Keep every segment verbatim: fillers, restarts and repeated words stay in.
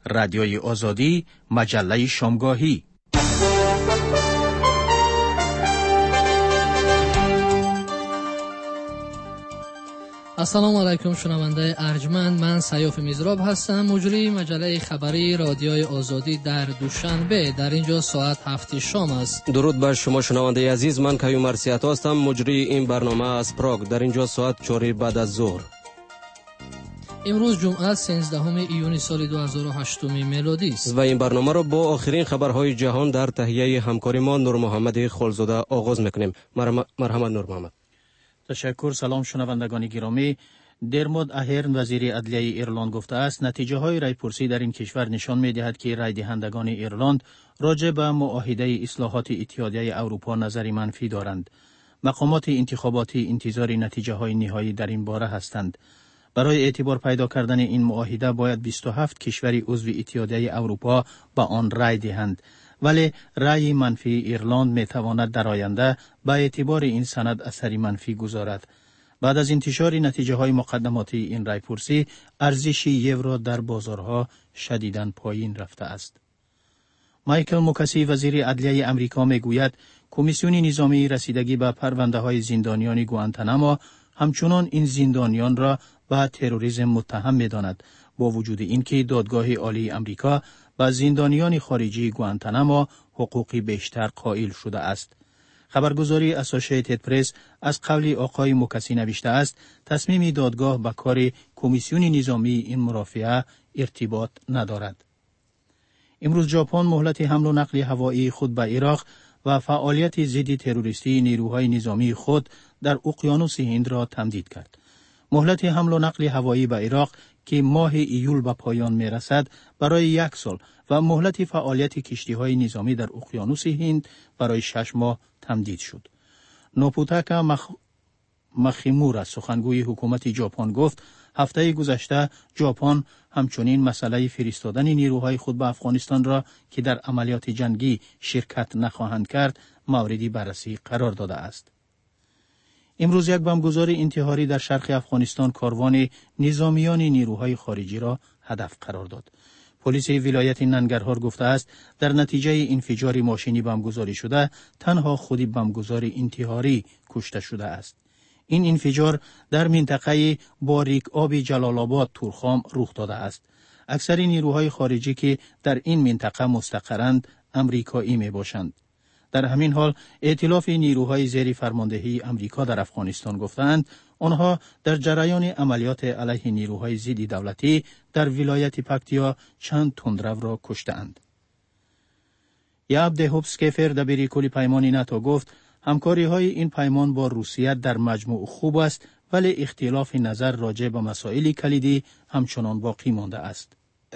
رادیوی آزادی، مجله شامگاهی. السلام علیکم شنونده ارجمند، من سیاف میزراب هستم، مجری مجله خبری رادیوی آزادی در دوشنبه. در اینجا ساعت هفت شام است. درود بر شما شنونده عزیز، من کیوم مرسیات هستم، مجری این برنامه از پراگ. در اینجا ساعت چهار بعد از ظهر. امروز جمعه سیزدهم ایون سال دو هزار و هشت میلادی است و این برنامه را با آخرین خبرهای جهان در تهیه همکاری ما نور محمد خلزاده آغاز میکنیم. مرحمت نور محمد. تشکر. سلام شنوندگان گرامی. درمود اهرن وزیر عدلیه ایرلند گفته است نتیجه های رای پرسی در این کشور نشان می دهد که رای دهندگان ایرلند راجع به معاهده اصلاحات اتحادیه اروپا نظری منفی دارند. مقامات انتخاباتی انتظار نتیجه های نهایی در این باره هستند. برای اعتبار پیدا کردن این معاهده باید بیست و هفت کشور عضو اتحادیه اروپا به آن رای دهند، ولی رای منفی ایرلند می تواند در آینده به اعتبار این سند اثری منفی گذارد. بعد از انتشار نتیجه های مقدماتی این رای پرسی، ارزش یورو در بازارها شدیداً پایین رفته است. مایکل موکسی وزیر عدلیه امریکا می گوید کمیسیون نظامی رسیدگی به پرونده های زندانیان گوانتانامو همچنان این زندانیان را به تروریسم متهم می داند، با وجود اینکه دادگاه عالی امریکا به زندانیان خارجی گوانتانامو حقوقی بیشتر قائل شده است. خبرگزاری اسوسییتد پرس از قول آقای موکسی نوشته است تصمیم دادگاه به کار کمیسیون نظامی این مرافعه ارتباط ندارد. امروز ژاپن مهلت حمل و نقل هوایی خود به عراق و فعالیت ضد تروریستی نیروهای نظامی خود در اقیانوس هند را تمدید کرد. مهلت حمل و نقل هوایی به عراق که ماه ایول به پایان می رسد برای یک سال و مهلت فعالیت کشتی‌های نظامی در اقیانوس هند برای شش ماه تمدید شد. نوبوتاکا مخ... مخیمورا سخنگوی حکومت ژاپن گفت هفته گذشته ژاپن همچنین مسئله فرستادن نیروهای خود به افغانستان را که در عملیات جنگی شرکت نخواهند کرد موردی بررسی قرار داده است. امروز یک بمبگذار انتحاری در شرق افغانستان کاروان نظامیان نیروهای خارجی را هدف قرار داد. پلیس ولایت ننگرهار گفته است در نتیجه انفجار ماشینی بمبگذاری شده تنها خود بمبگذار انتحاری کشته شده است. این انفجار در منطقه باریک آب جلال آباد تورخام رخ داده است. اکثر نیروهای خارجی که در این منطقه مستقرند امریکایی می باشند. در همین حال ائتلاف نیروهای زیر فرماندهی امریکا در افغانستان گفتند آنها در جریان عملیات علیه نیروهای ضد دولتی در ولایت پکتیا چند تندرو را کشتند. یعبد هوبسکیفر دبیر کل پیمان ناتو گفت همکاری های این پیمان با روسیه در مجموع خوب است، ولی اختلاف نظر راجع به مسائل کلیدی همچنان باقی مانده است.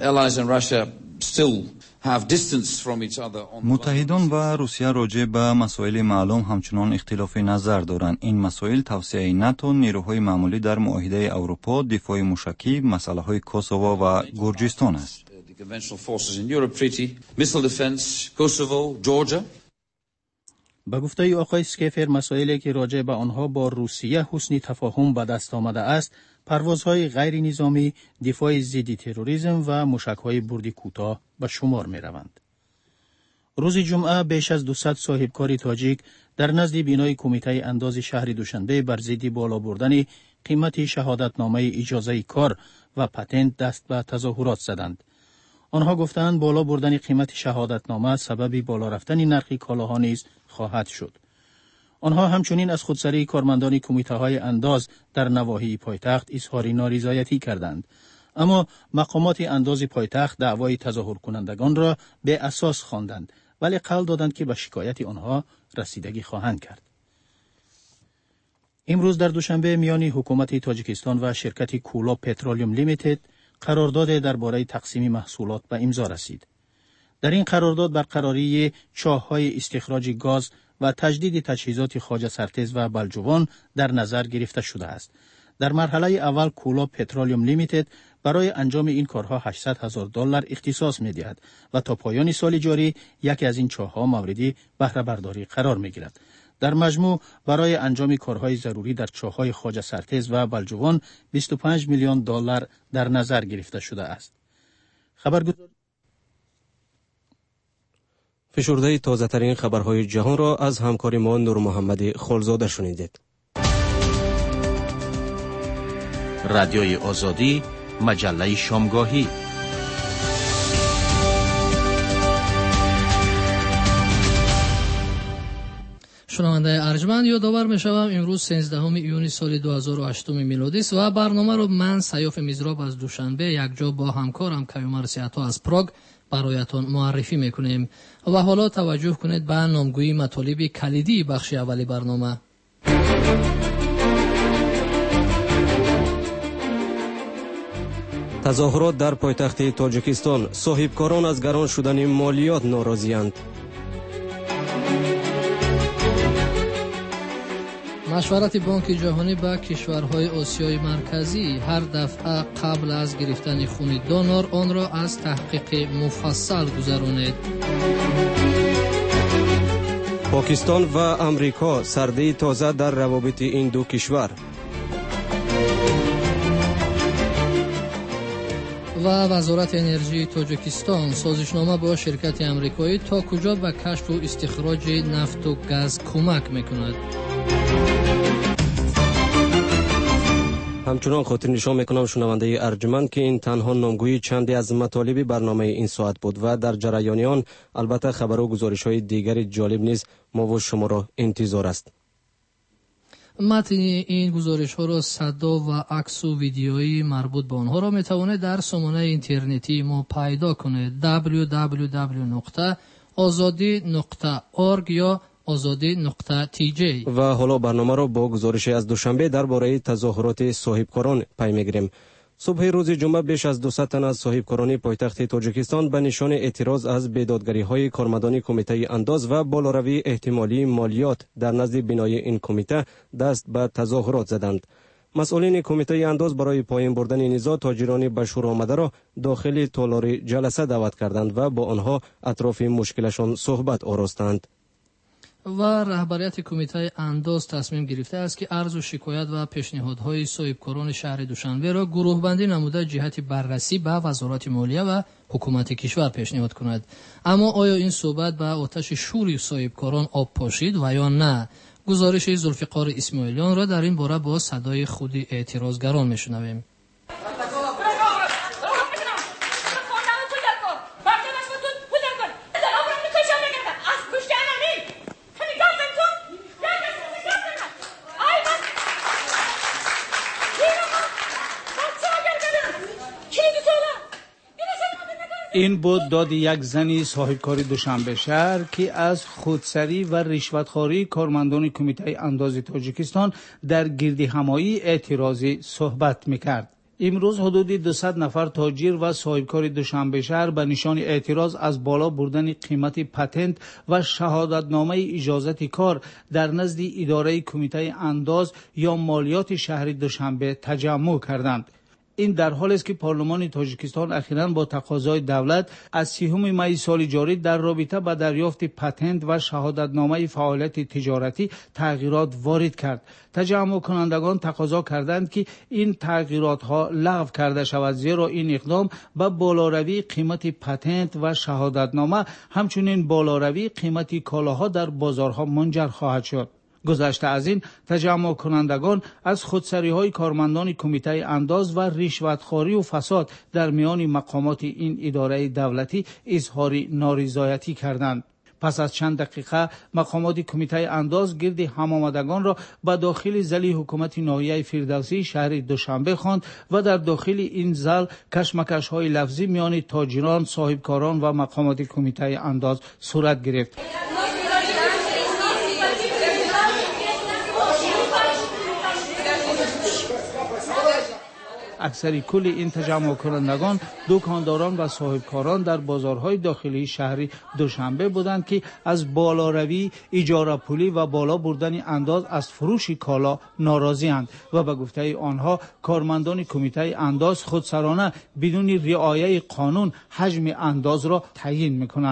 متحدان و روسیه راجع به مسائل معلوم همچنان اختلاف نظر دارند. این مسائل توسعه ناتو، نیروهای معمولی در معاهده اروپا، دفاع موشکی، مسئله های کوسوو و گرجستان است. به گفته آقای سکیفر مسائلی که راجع به آنها با روسیه حسن تفاهم به دست آمده است پروازهای غیر نظامی، دفاع ضد تروریسم و موشک‌های بردی کوتاه به شمار می روند. روز جمعه بیش از دویست صاحبکار تاجیک در نزد بینای کمیته انداز شهر دوشنبه بر ضد بالا بردن قیمت شهادتنامه اجازه کار و پتنت دست به تظاهرات زدند. آنها گفتند بالا بردن قیمت شهادتنامه سبب بالا رفتن نرخ کالاها نیز خواهد شد. آنها همچنین از خودسری کارمندان کمیته‌های انداز در نواحی پایتخت اظهار نارضایتی کردند، اما مقامات انداز پایتخت دعوای تظاهر کنندگان را به اساس خواندند، ولی قول دادند که به شکایت آنها رسیدگی خواهند کرد. امروز در دوشنبه میان حکومت تاجیکستان و شرکت کولا پترولیوم لیمیتد قرارداد درباره تقسیم محصولات به امضا رسید. در این قرارداد برقراری چاه‌های استخراج گاز و تجدید تجهیزات خواجه سرتیز و بلجوان در نظر گرفته شده است. در مرحله اول کولا پترولیوم لیمیتد برای انجام این کارها هشتصد هزار دلار اختصاص می دهد و تا پایان سال جاری یکی از این چاه‌ها موردی بهره برداری قرار می گیرد. در مجموع برای انجام کارهای ضروری در چاه‌های خواجه سرتیز و بلجوان بیست و پنج میلیون دلار در نظر گرفته شده است. خبرگزاری فشرده تازه ترین خبرهای جهان را از همکار ما نور محمد خلزاده شنیدید. رادیوی آزادی، مجله شامگاهی. شنونده ارجمند، یادآور می‌شوم امروز سیزدهم ایون سال دو هزار و هشت میلادی است و برنامه رو من سیاف میزراب از دوشنبه یکجا با همکارم کیومر سیاتا از پراگ برایتان معرفی میکنیم. و حالا توجه کنید به نامگویی مطالب کلیدی بخش اولی برنامه. تظاهرات در پایتخت تاجیکستان، صاحبکاران از گران شدن مالیات ناراضی‌اند. مشورت بانک جهانی با کشورهای آسیای مرکزی هر دفعه قبل از گرفتن خون دونور آن را از تحقیق مفصل گذرانید. پاکستان و امریکا، سرده تازه در روابط این دو کشور. و وزارت انرژی تاجیکستان سازشنامه با شرکت امریکایی تا کجا به کشف و استخراج نفت و گاز کمک میکند. همچنان خاطر نشان میکنم شنونده ارجمند که این تنها نامگویی چندی از مطالب برنامه این ساعت بود و در جریان آن البته خبر و گزارش های دیگر جالب نیز ما و شما را انتظار است. متن این گزارش ها را صدا و عکس و ویدیویی مربوط به آنها را میتوانید در سامانه اینترنتی ما پیدا کنید دبلیو دبلیو دبلیو نقطه آزادی نقطه اورگ یا آزادی نقطه تی جی. و حالا برنامه را با گزارش از دوشنبه درباره تظاهرات صاحبکاران پی میگیریم. صبح روز جمعه بیش از دویست تن از صاحبکاران پایتخت تاجیکستان به نشان اعتراض از بیدادگری‌های کارمندان کمیته انداز و بالاروی احتمالی مالیات در نزد بنای این کمیته دست به تظاهرات زدند. مسئولین کمیته انداز برای پایین بردن نزاع تاجران به شور آمده را داخل تالار جلسه دعوت کردند و با آنها اطراف مشکلشان صحبت آراستند. و رهبریت کمیته انداز تصمیم گرفته است که عرض و شکایت و پیشنهادهای صاحبکاران شهر دوشنبه را گروه بندی نموده جهت بررسی به وزارت مالیه و حکومت کشور پیشنهاد کند. اما آیا این صحبت به آتش شور صاحبکاران آب پاشید و یا نه؟ گزارش ذوالفقار اسماعیلیان را در این باره با صدای خود اعتراضگران میشنویم. این بود داد یک زنی صاحبکار دوشنبه شهر که از خودسری و رشوتخواری کارمندان کمیته انداز تاجیکستان در گردهمایی اعتراضی صحبت میکرد. امروز حدود دویست نفر تاجر و صاحبکار دوشنبه شهر به نشان اعتراض از بالا بردن قیمت پتنت و شهادتنامه اجازت کار در نزد اداره کمیته انداز یا مالیات شهر دوشنبه تجمع کردند. این در حالی است که پارلمان تاجیکستان اخیراً با تقاضای دولت از سیوم می سال جاری در رابطه با دریافت پتنت و شهادتنامه فعالیت تجارتی تغییرات وارد کرد. تجمع کنندگان تقاضا کردند که این تغییرات ها لغو کرده شود، زیرا این اقدام به بالاروی قیمت پتنت و شهادتنامه همچنین بالاروی قیمت کالاها در بازارها منجر خواهد شد. گذشته از این تجمع کنندگان از خودسری های کارمندان کمیته انداز و رشوتخواری و فساد در میان مقامات این اداره دولتی اظهار نارضایتی کردند. پس از چند دقیقه مقامات کمیته انداز گرد هم آمدگان را به داخل زل حکومت ناحیه فردوسی شهر دوشنبه خواند و در داخل این زل کشمکش های لفظی میان تاجران، صاحبکاران و مقامات کمیته انداز صورت گرفت. اکثری کل این تجمع کنندگان دکانداران و صاحبکاران در بازارهای داخلی شهر دوشنبه بودند که از بالاروی اجاره پولی و بالا بردن انداز از فروش کالا ناراضی‌اند و به گفته آنها کارمندان کمیته انداز خودسرانه بدون رعایت قانون حجم انداز را تعیین می‌کنند.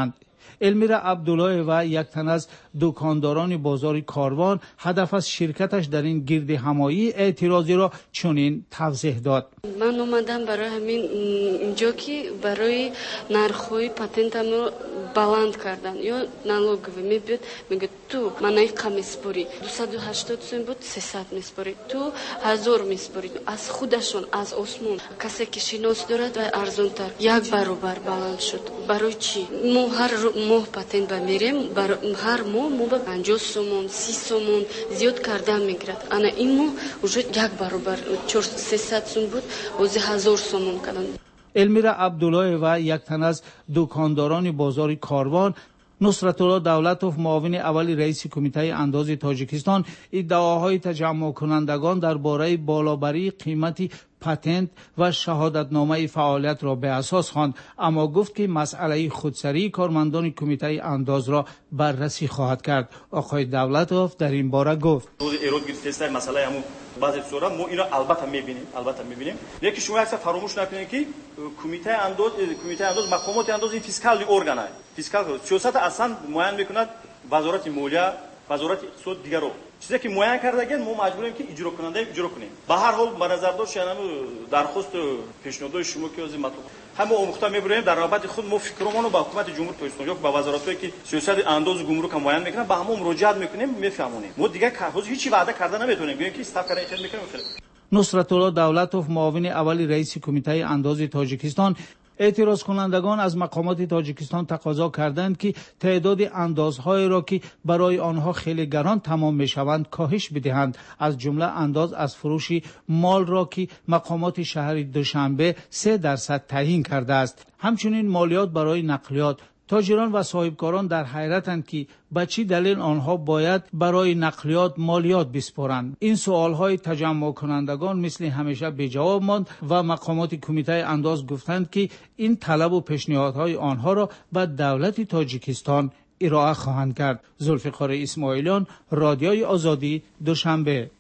المیرا عبدالله و یک تن از دکانداران بازار کاروان هدف از شرکتش در این گرد همایی اعتراضی را چنین توضیح داد. من اومدم برای همین اینجا که برای نرخ‌های پاتنتم رو بلند کردن یا налоговый میبود میگه تو منای کم میسپری دویست و هشتاد سوم بود سیصد میسپری تو هزار میسپری از خودشون از آسمون کسی که شناس دارد و ارزانتر یک برابر بلند شد. برای چی؟ ما هر ماه پاتنت بمیریم هر ماه ما به پنجاه سومون سی سومون زیاد کردن میگیرد. انا این ماه уже یک برابر سیصد سوم بود از هزار سومون کردن. المیرا عبدالله و یک تن از دکانداران بازار کاروان نصرت الله دولتوف معاون اول رئیس کمیته انداز تاجیکستان ادعاهای تجمع کنندگان درباره بالابری قیمت پاتنت و شهادتنامه فعالیت را به اساس خواند، اما گفت که مسئله خودسری کارمندان کمیته انداز را بررسی خواهد کرد. آقای دولتوف در این باره گفت روز ایراد گرفتن مسئله همون بعضی صورت ما اینا البته میبینیم البته میبینیم لیکن شما اکثر فراموش نکنید که کمیته انداز کمیته انداز مقامات انداز این فیسکال ارگان است. فیسکال سیاست اصلا معین میکند وزارت مالیه وزارت اقتصاد دیگر رو چیزی که معین کرده ما مجبوریم که اجرا کننده اجرا کنیم. به هر حال به نظر داشت یعنی درخواست پیشنهاد شما که از این مطلب همه آموخته میبریم در رابطه خود ما فکرمون رو با حکومت جمهوری اسلامی یا با وزارتایی که سیاست انداز گمرک هم معین میکنن به همون مراجعت میکنیم میفهمونیم. ما دیگه کارهاش هیچ وعده کرده نمیتونیم بگیم که استاپ کردن خیلی میکنیم. نصرت الله دولتوف معاون اول رئیس کمیته انداز تاجیکستان اعتراض کنندگان از مقامات تاجیکستان تقاضا کردند که تعداد اندازهای را که برای آنها خیلی گران تمام میشوند کاهش بدهند. از جمله انداز از فروش مال را که مقامات شهر دوشنبه سه درصد تعیین کرده است. همچنین مالیات برای نقلیات. تاجران و صاحبکاران در حیرتند که به چه دلیل آنها باید برای نقلیات مالیات بسپارند. این سوالهای تجمع کنندگان مثل همیشه بی جواب ماند و مقامات کمیته انداز گفتند که این طلب و پیشنهادهای آنها را به دولت تاجیکستان ارائه خواهند کرد. ذوالفقار اسماعیلیان، رادیوی آزادی، دوشنبه.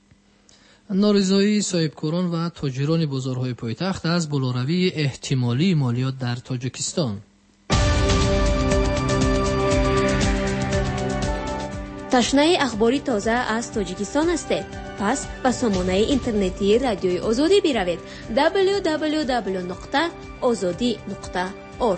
نارضایی صاحبکاران و تاجران بازارهای پایتخت از بالاروی احتمالی مالیات در تاجیکستان. تشنه اخباری تازه از تاجیکستان هستید؟ پس به سامانه اینترنتی رادیوی آزادی بروید دبلیو دبلیو دبلیو نقطه آزادی نقطه اورگ.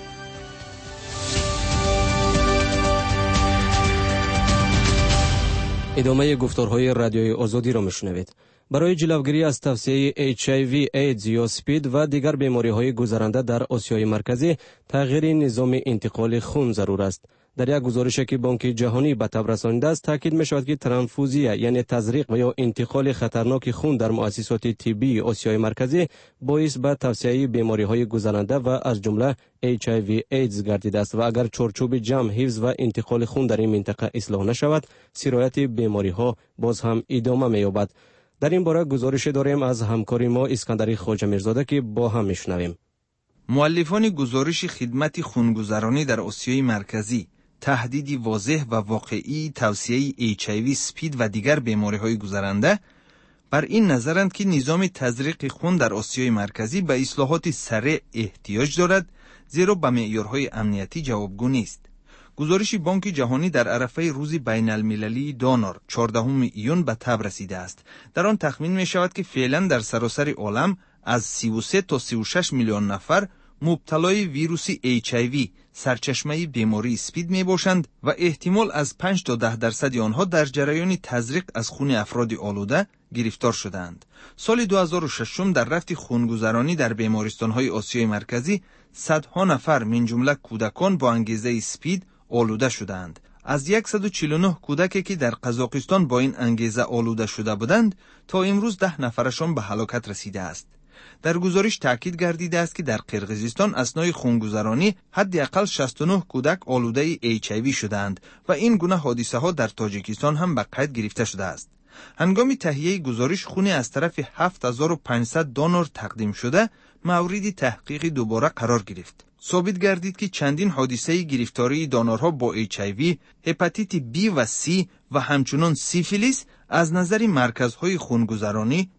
ادامه گفتارهای رادیوی آزادی را میشنوید. برای جلوگیری از توسعه اچ آی وی ایدز یا سپید و دیگر بیماری‌های گذرنده در آسیای مرکزی تغییر نظام انتقال خون ضرور است. در یک گزارشی که بانک جهانی به تب رسانیده است تاکید می شود که ترانفوزی یعنی تزریق و یا انتقال خطرناک خون در مؤسسات طبی آسیای مرکزی باعث به توسعه بیماری‌های گذرنده و از جمله اچ آی وی ایدز گردیده است و اگر چارچوب جمع حفظ و انتقال خون در این منطقه اصلاح نشود سرایت بیماری‌ها باز هم ادامه می‌یابد. در این باره گزارش داریم از همکار ما اسکندری خواجه میرزاده که با هم میشنویم. مؤلفان گزارش خدمت خونگذرانی در آسیای مرکزی تهدیدی واضح و واقعی توسعه اچ آی وی، سپید و دیگر بیماری‌های گذرنده بر این نظرند که نظام تزریق خون در آسیای مرکزی به اصلاحات سریع احتیاج دارد زیرا به معیارهای امنیتی جوابگو نیست. گزارش بانک جهانی در عرفه روز بین المللی دونر چهاردهم ایون به تب رسیده است. در آن تخمین می شود که فعلا در سراسر عالم از سی و سه تا سی و شش میلیون نفر مبتلای ویروس اچ آی وی سرچشمه بیماری سپید می باشند و احتمال از پنج تا ده درصد آنها در جریان تزریق از خون افراد آلوده گرفتار شدند. سال دو هزار و شش در رفت خونگذرانی در بیمارستان‌های آسیای مرکزی صدها نفر من جمله کودکان با انگیزه سپید آلوده شدند. از صد و چهل و نه کودکی که در قزاقستان با این انگیزه آلوده شده بودند تا امروز ده نفرشان به هلاکت رسیده است. در گزارش تاکید گردیده است که در قرقیزستان اثنای خونگذرانی حداقل شصت و نه کودک آلوده اچ آی وی شدند و این گونه حادثه ها در تاجیکستان هم به قید گرفته شده است. هنگام تهیه گزارش خون از طرف هفت هزار و پانصد دونر تقدیم شده مورد تحقیق دوباره قرار گرفت. ثابت گردید که چندین حادثه گرفتاری دانرها با اچ آی وی، هپاتیت بی و سی و همچنان سیفیلیس از نظر مرکزهای خونگذرانی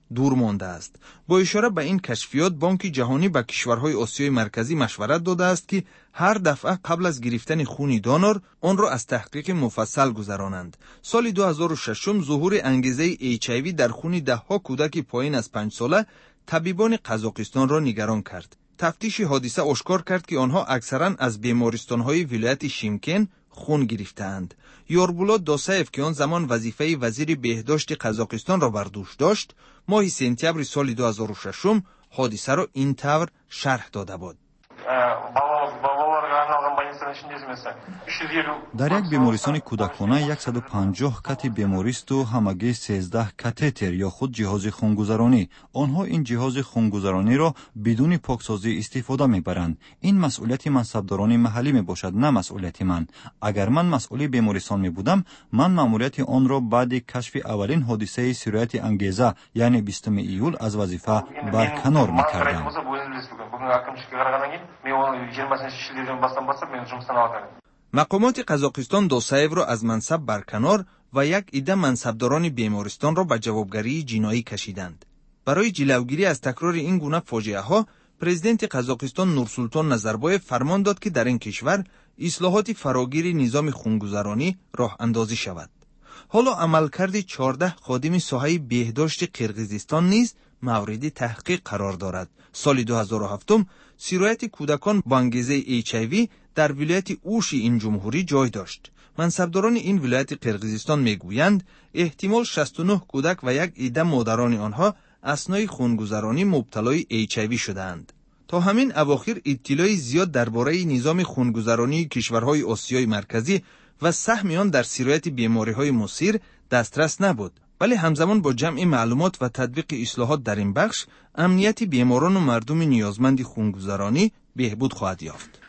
دور مانده است. با اشاره به این کشفیات، بانک جهانی به کشورهای آسیای مرکزی مشورت داده است که هر دفعه قبل از گرفتن خون دانور آن را از تحقیق مفصل گذرانند. سال دو هزار و شش ظهور انگیزه ایچ آی وی در خون ده ها کودک پایین از پنج ساله طبیبان قزاقستان را نگران کرد. تفتیش حادثه آشکار کرد که آنها اکثرا از بیمارستان‌های ولایت شیمکن خون گرفتند. یوربولا دوسایف که آن زمان وظیفه وزیر بهداشت قزاقستان را بر دوش داشت، ماه سپتامبر سال دو هزار و شش حادثه را این طور شرح داده بود. در یک بیمارستان کودکانه صد و پنجاه کت بیماریست و همگی سیزده کاتتر یا خود جهاز خونگذرانی. آنها این جهاز خونگذرانی را بدون پاکسازی استفاده میبرند. این مسئولیت منصبداران محلی می باشد، نه مسئولیت من. اگر من مسئول بیمارستان می بودم، من مأموریت آن را بعد کشف اولین حادثه سرایت انگیزه یعنی بیستم ایول از وظیفه برکنار میکردم. مقامات قزاقستان دوسایف را از منصب برکنار و یک عده منصبداران بیمارستان را به جوابگری جنایی کشیدند. برای جلوگیری از تکرار این گونه فاجعه ها، پرزیدنت قزاقستان نورسولطان نظربایف فرمان داد که در این کشور اصلاحات فراگیر نظام خونگذرانی راه اندازی شود. حالا عملکرد چهارده خادم ساحه بهداشت قرقیزستان نیز مورد تحقیق قرار دارد. سال دو هزار و هفت سرایت کودکان با انگیزه ایچ آی وی در ولایت اوش این جمهوری جای داشت. منصبداران این ولایت قرقیزستان میگویند احتمال شصت و نه کودک و یک عده مادران آنها اثنای خونگذرانی مبتلای ایچ آی وی شدند. تا همین اواخر اطلاعی زیاد درباره نظام خونگذرانی کشورهای آسیای مرکزی و سهم آن در سرایت بیماری‌های مصیر دسترس نبود. ولی همزمان با جمع معلومات و تطبیق اصلاحات در این بخش، امنیت بیماران و مردم نیازمند خونگذرانی بهبود خواهد یافت.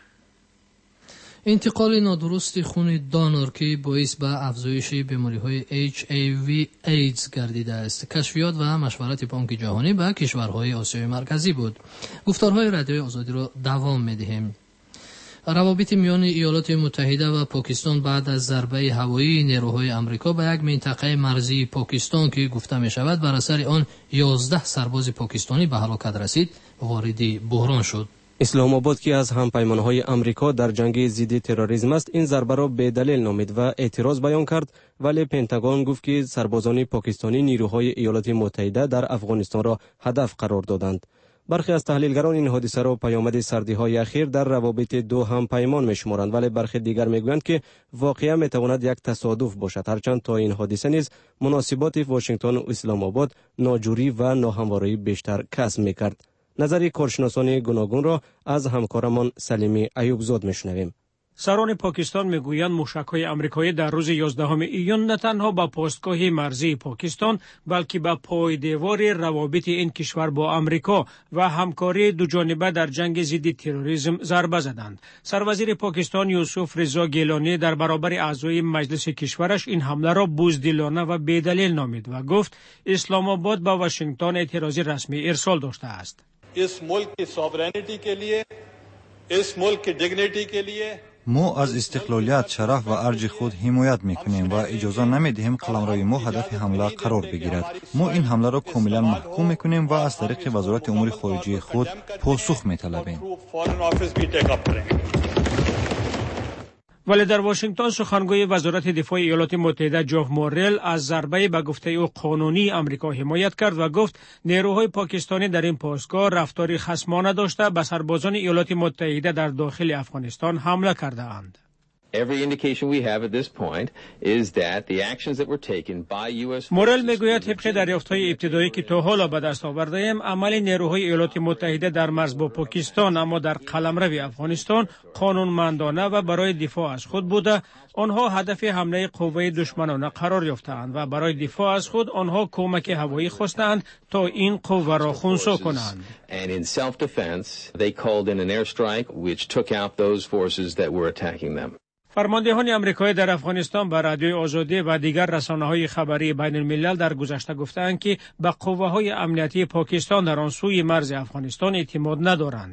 انتقال نادرست خون دانور که باعث به افزایش بیماری‌های اچ آی وی ایدز گردیده است. کشفیات و مشورت بانک جهانی به کشورهای آسیای مرکزی بود. گفتارهای رادیوی آزادی را دوام می‌دهیم. روابط میان ایالات متحده و پاکستان بعد از ضربه هوایی نیروهای آمریکا به یک منطقه مرزی پاکستان که گفته می شود بر اثر آن یازده سرباز پاکستانی به هلاکت رسید، وارد بحران شد. اسلام آباد که از همپیمانهای آمریکا در جنگ ضد تروریسم است، این ضربه را به دلیل نامید و اعتراض بیان کرد، ولی پنتاگون گفت که سربازان پاکستانی نیروهای ایالات متحده در افغانستان را هدف قرار دادند. برخی از تحلیلگران این حادثه را پیامد سردی‌های اخیر در روابط دو همپیمان می‌شمارند، ولی برخی دیگر می‌گویند که واقعا می‌تواند یک تصادف باشد، هرچند تا این حادثه نیز مناسبات واشنگتن و اسلام آباد ناجوری و ناهمواری بیشتر کسب می‌کرد. نظر کارشناسان گوناگون را از همکارمان سلیمی ایوبزاد می‌شنویم. سران پاکستان میگویند موشک‌های آمریکایی در روز یازدهم ایون نه تنها با پستگاه مرزی پاکستان بلکه با پایدیوار روابط این کشور با آمریکا و همکاری دوجانبه در جنگ ضد تروریسم ضربه زدند. سروزیر پاکستان یوسف رضا گیلانی در برابر اعضای مجلس کشورش این حمله را بزدلانه و بی‌دلیل نامید و گفت اسلام آباد با واشنگتن اعتراضی رسمی ارسال داشته است. اس ملک کی سوورینٹی کے لیے اس ملک کی ڈگنیٹی کے لیے ما از استقلالیت، شرف و ارج خود حمایت میکنیم و اجازه نمیدهیم قلمرو ما هدف حمله قرار بگیرد. ما این حمله را کاملا محکوم میکنیم و از طریق وزارت امور خارجه خود پاسخ میطلبیم. ولی در واشنگتن سخنگوی وزارت دفاع ایالات متحده جاف مورل از ضربه به گفته او قانونی آمریکا حمایت کرد و گفت نیروهای پاکستانی در این پاسگاه رفتاری خصمانه داشته به سربازان ایالات متحده در داخل افغانستان حمله کرده اند. مورل میگوید طبق دریافت‌های ابتدایی که تا حالا به دست آورده‌ایم، عمل نیروهای ایالات متحده در مرز با پاکستان اما در قلمرو افغانستان قانونمندانه و برای دفاع از خود بوده. آنها هدف حمله قوه دشمنانه قرار یافتند و برای دفاع از خود آنها کمک هوایی خواستند تا این قوه را خنثی کنند. فرماندهان آمریکایی در افغانستان به رادیوی آزادی و دیگر رسانه‌های خبری بین الملل در گذشته گفتند که به قوه‌های امنیتی پاکستان در آن سوی مرز افغانستان اعتماد ندارند.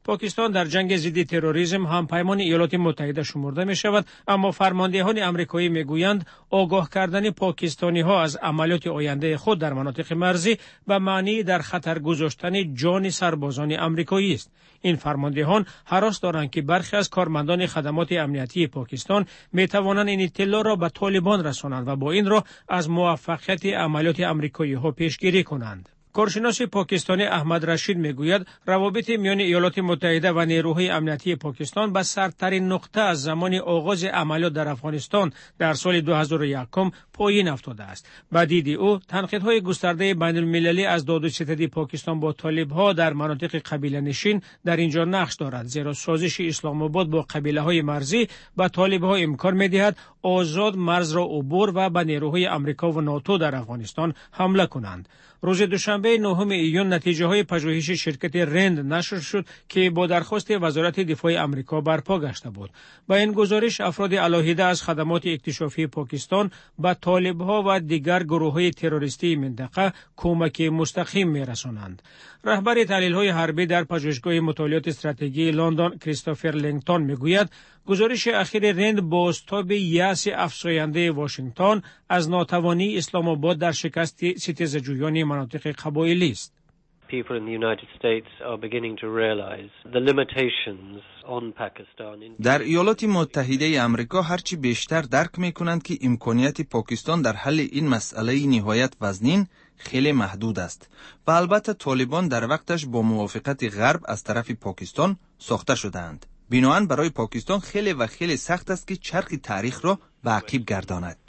پاکستان در جنگ ضد تروریسم هم پیمان ایالات متحده شمرده می شود، اما فرماندهان آمریکایی می گویند آگاه کردن پاکستانی ها از عملیات آینده خود در مناطق مرزی به معنی در خطر گذاشتن جان سربازان آمریکایی است. این فرماندهان هراس دارند که برخی از کارمندان خدمات امنیتی پاکستان می توانند این اطلاع را به طالبان رسانند و با این را از موفقیت عملیات آمریکایی ها پیشگیری کنند. کارشناس پاکستانی احمد رشید میگوید روابط میان ایالات متحده و نیروهای امنیتی پاکستان به سرترین نقطه از زمان آغاز عملیات در افغانستان در سال دو هزار و یک پایین افتاده است. به دید او تنقیدهای گسترده بین المللی از داد و ستد پاکستان با طالبها در مناطق قبیله نشین در اینجا نقش دارد، زیرا سازش اسلام آباد با قبیله های مرزی به طالبها امکان میدهد آزاد مرز را عبور و به نیروهای آمریکا و ناتو در افغانستان حمله کنند. روز دوشنبه نهم ایون نتیجه های پژوهش شرکت رند نشر شد که با درخواست وزارت دفاع آمریکا برپا گشته بود. با این گزارش افراد علاهیده از خدمات اکتشافی پاکستان به طالبها و دیگر گروه‌های تروریستی منطقه کمک مستقیم می‌رسانند. رهبر تحلیل‌های حربی در پژوهشگاه مطالعات استراتژی لندن کریستوفر لنگتون میگوید گزارش اخیر رند بازتاب یأس افزاینده واشنگتن از ناتوانی اسلام آباد در شکست ستیزجویان مناطق قبایلی است. People in the United States are beginning to realize the limitations on Pakistan. در ایالات متحده آمریکا هرچی بیشتر درک می‌کنند که امکانیت پاکستان در حل این مسئله نهایت وزنین خیلی محدود است و البته طالبان در وقتش با موافقت غرب از طرف پاکستان ساخته شدند. بنابراین برای پاکستان خیلی و خیلی سخت است که چرخ تاریخ را به عقب گرداند.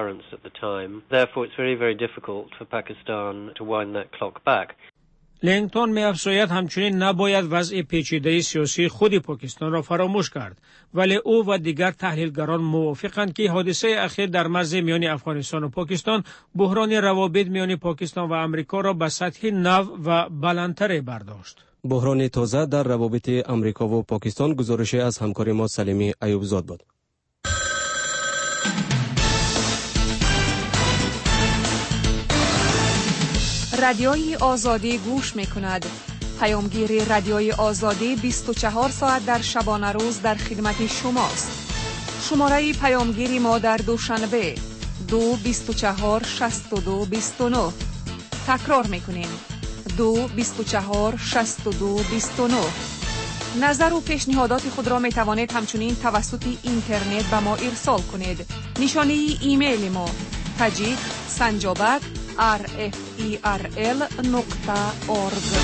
لنگتون می افزاید همچنین نباید وضع پیچیده سیاسی خود پاکستان را فراموش کرد، ولی او و دیگر تحلیلگران موافقند که حادثه اخیر در مرز میان افغانستان و پاکستان بحران روابط میان پاکستان و آمریکا را به سطح نو و بلندتر برداشت. بحران تازه در روابط آمریکا و پاکستان. گزارشی از همکار ما سلیمی ایوبزاد بود. رادیوی آزادی گوش می کند. پیامگیر رادیوی آزادی بیست و چهار ساعت در شبانه روز در خدمت شماست. شماره پیامگیری ما در دوشنبه دو بیست و چهار شصت و دو بیست و نه. تکرار می کنیم دو بیست و چهار شصت و دو بیست و نه. نظر و پیشنهادات خود را می توانید همچنین توسط اینترنت به ما ارسال کنید. نشانه ایمیل ما تاجیک سنجابک آر اف ای آر ال نقطه اورگ.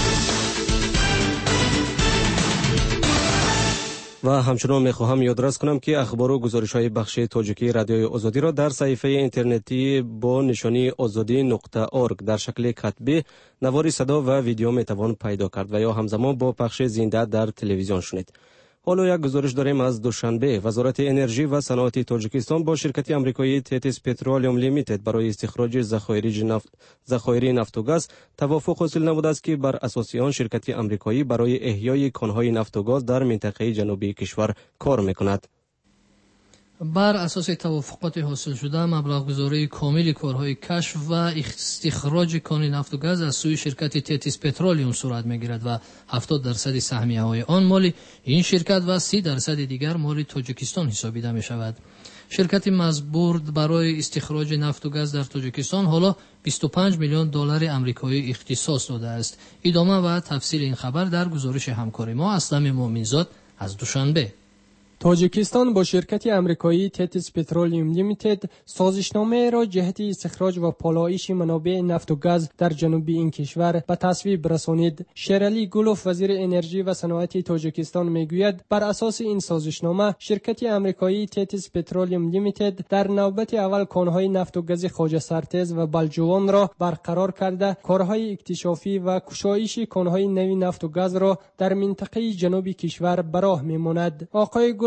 و همچنان میخواهم یادداشت کنم که اخبار و گزارش‌های بخش تاجیکی رادیوی آزادی را در صفحه اینترنتی با نشانی آزادی نقطه اورگ در شکل کتبی، نوار صدا و ویدیو میتوان پیدا کرد و یا همزمان با پخش زنده در تلویزیون شنید. حالا یک گزارش داریم از دوشنبه. وزارت انرژی و صنعت تاجیکستان با شرکت آمریکایی تتیس پترولیوم لیمیتد برای استخراج ذخایر نفت ذخایر نفت و گاز توافق حاصل نموده است که بر اساس آن شرکت آمریکایی برای احیای کانهای نفت و گاز در منطقه جنوبی کشور کار میکند. بر اساس توافقات حاصل شده مبلغ گذاری کامل کارهای کشف و استخراج کان نفت و گاز از سوی شرکت تتیس پترولیوم صورت میگیرد و هفتاد درصد سهمیه های آن مال این شرکت و سی درصد دیگر مال تاجیکستان حسابیده می شود. شرکت مزبورد برای استخراج نفت و گاز در تاجیکستان حالا بیست و پنج میلیون دلار آمریکایی اختصاص داده است. ادامه و تفصیل این خبر در گزارش همکار ما اسلم مومنزاد از دوشنبه. تاجیکستان با شرکت امریکایی تتیس پترولیوم لیمیتد سازشنامه را جهت استخراج و پالایش منابع نفت و گاز در جنوب این کشور به تصویب رسانید. شیرعلی گلوف وزیر انرژی و صنعت تاجیکستان میگوید بر اساس این سازشنامه شرکت امریکایی تتیس پترولیوم لیمیتد در نوبت اول کانهای نفت و گاز خواجه سرتیز و بلجوان را برقرار کرده کارهای اکتشافی و گشایش کانهای نوی نفت و گاز را در منطقه جنوبی کشور به راه میماند. آقای گل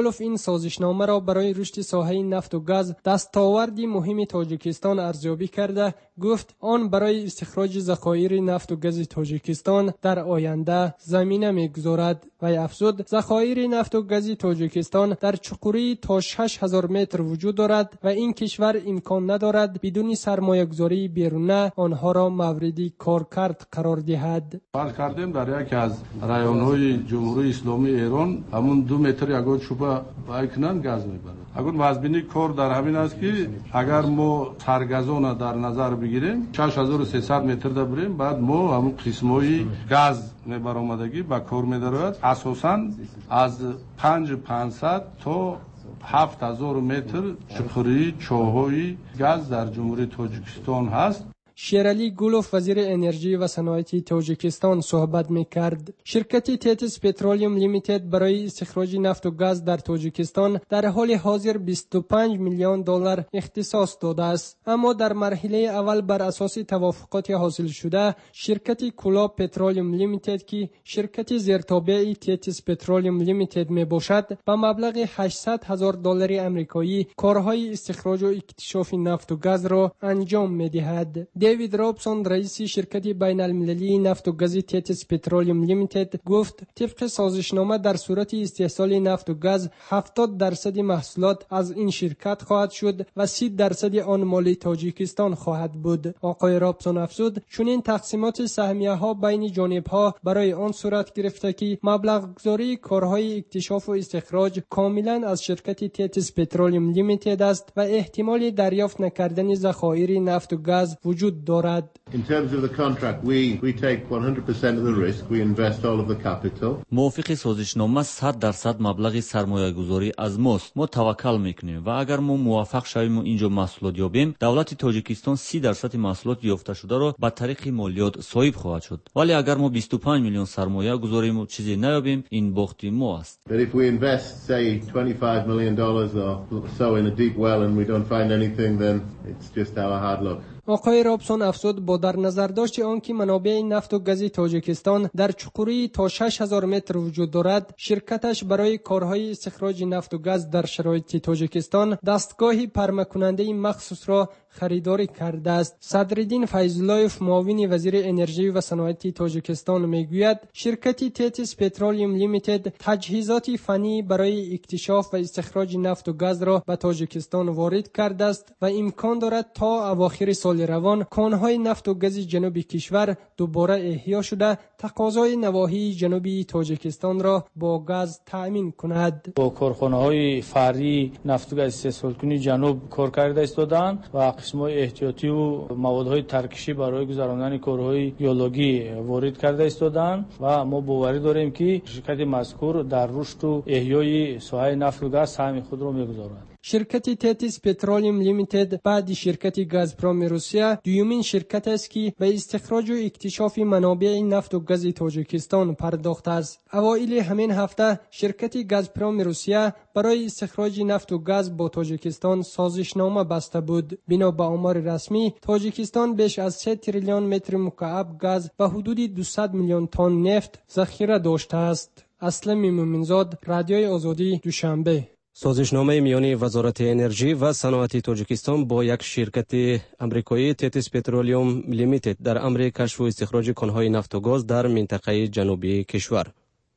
گولوف این سازشنامه را برای رشد ساحه نفت و گاز دستاوردی مهم تاجیکستان ارزیابی کرده گفت آن برای استخراج ذخایر نفت و گاز تاجیکستان در آینده زمینه می‌گذارد و افزود ذخایر نفت و گاز تاجیکستان در چقوری تا شش هزار متر وجود دارد و این کشور امکان ندارد بدون سرمایه‌گذاری بیرونه آنها را مورد کارکرد قرار دهد. فرض کردیم در یکی از رایون‌های جمهوری اسلامی ایران همون دو متر یگان چوبه بایکنن گاز میبرد. اگر وزبینی کار در همین است که اگر ما سرگزان در نظر بگیریم شش هزار و سیصد متر دا بریم بعد ما همون قسمای گاز میبرآمدگی با کار میدارد اساساً از پنج هزار و پانصد تا هفت هزار متر چقوری چاهای گاز در جمهوری تاجیکستان هست. شیرالی گولوف وزیر انرژی و صنایع تاجیکستان صحبت می‌کرد. شرکت تیتس پترولیوم لیمیتد برای استخراج نفت و گاز در تاجیکستان در حال حاضر بیست و پنج میلیون دلار اختصاص داده است، اما در مرحله اول بر اساس توافقات حاصل شده شرکت کولا پترولیوم لیمیتد که شرکت زیرتابع تیتس پترولیوم لیمیتد میباشد با مبلغ هشتصد هزار دلار آمریکایی کارهای استخراج و اکتشاف نفت و گاز را انجام می‌دهد. دیوید رابسون رئیس شرکت بین المللی نفت و گاز تیتس پترولیوم لیمیتد گفت طبق سازشنامه در صورت استحصال نفت و گاز هفتاد درصد محصولات از این شرکت خواهد شد و سی درصد آن مال تاجیکستان خواهد بود. آقای رابسون افزود چنین تقسیمات سهمیه ها بین جانب ها برای آن صورت گرفته که مبلغ گذاری کارهای اکتشاف و استخراج کاملا از شرکت تیتس پترولیوم لیمیتد است و احتمال دریافت نکردن ذخایر نفت و گاز وجود دارد. In terms of the contract, we we take one hundred percent of the risk. We invest all of the capital. موافق سازشنامه صد درصد مبلغ سرمایه گذاری از ماست. ما توکل میکنیم و اگر ما موفق شویم و اینجا محصولات یابیم، دولت تاجیکستان سی درصد محصولات یافته شده را به طریق مالیات صاحب خواهد شد. ولی اگر ما بیست و پنج میلیون سرمایه گذاریم و چیزی نیابیم، این باخت ما است. But if we invest say twenty-five million dollars or so in a deep well and we don't find anything, then it's just our hard luck. آقای رابسون افزود با در نظر داشت آنکه منابع نفت و گاز تاجیکستان در چقوری تا شش هزار متر وجود دارد، شرکتش برای کارهای استخراج نفت و گاز در شرایط تاجیکستان دستگاه پرمه کننده مخصوص را خریداری کرده است. صدرالدین فیض‌اللهیف معاون وزیر انرژی و صنایع تاجیکستان میگوید شرکت تیتس پترولیوم لیمیتد تجهیزات فنی برای اکتشاف و استخراج نفت و گاز را به تاجیکستان وارد کرده است و امکان دارد تا اواخر سال روان کانهای نفت و گاز جنوبی کشور دوباره احیا شده تقاضای نواحی جنوبی تاجیکستان را با گاز تأمین کند. با کارخانه‌های فرعی نفت و گاز استحصال کنی جنوب کار کرده ایستادند و قسم‌های احتیاطی و موادهای ترکشی برای گذراندن کارهای بیولوژی وارد کرده ایستادند و ما باوری داریم که شرکت مذکور در رشد و احیای ساحه نفت و گاز سهم خود را می‌گذارد. شرکت تیتس پترولیوم لیمیتد بعد شرکت گازپروم روسیه دومین شرکت است که به استخراج و اکتشاف منابع نفت و گاز تاجیکستان پرداخته است. اوایل همین هفته شرکت گازپروم روسیه برای استخراج نفت و گاز با تاجیکستان سازشنامه بسته بود. بنا به آمار رسمی تاجیکستان بیش از سه تریلیون متر مکعب گاز و حدود دویست میلیون تن نفت ذخیره داشته است. اسلم مومنزاد، رادیوی آزادی، دوشنبه. سازشنامه میانی وزارت انرژی و صنعت تاجیکستان با یک شرکت امریکایی تیتس پترولیوم لیمیتد در امر کشف و استخراج کانهای نفت و گاز در منطقه جنوبی کشور.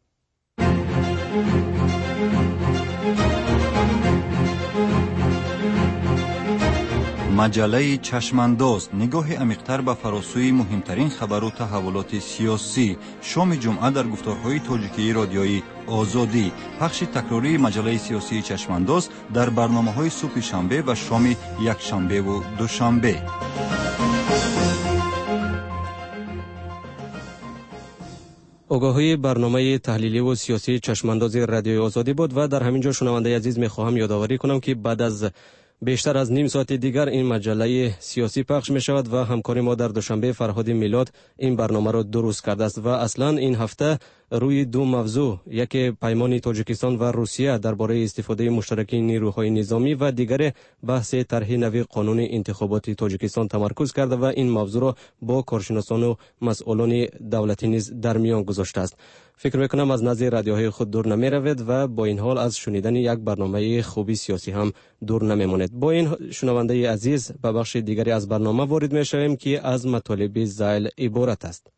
مجله چشمانداز نگاه عمیق‌تر به فراسوی مهمترین خبر و تحولات سیاسی. شام جمعه در گفتارهای تاجیکی رادیویی آزادی. پخش تکراری مجله سیاسی چشمانداز در برنامه‌های صبح شنبه و شام یک شنبه و دوشنبه. آگاهی برنامه تحلیلی و سیاسی چشمانداز رادیوی آزادی بود و در همین جا شنونده عزیز می‌خواهم یادآوری کنم که بعد از بیشتر از نیم ساعت دیگر این مجله سیاسی پخش می شود و همکار ما در دوشنبه فرهاد میلاد این برنامه را درست کرده است و اصلا این هفته روی دو موضوع، یکی پیمان تاجیکستان و روسیه درباره استفاده مشترک نیروهای نظامی و دیگر بحث طرح نوی قانون انتخابات تاجیکستان تمرکز کرده و این موضوع را با کارشناسان و مسئولان دولتی نیز در میان گذاشته است. فکر میکنم از نزد رادیوهای خود دور نمی رود و با این حال از شنیدن یک برنامه خوبی سیاسی هم دور نمی ماند. با این شنونده عزیز به بخش دیگری از برنامه وارد می شویم که از مطالب ذیل عبارت است.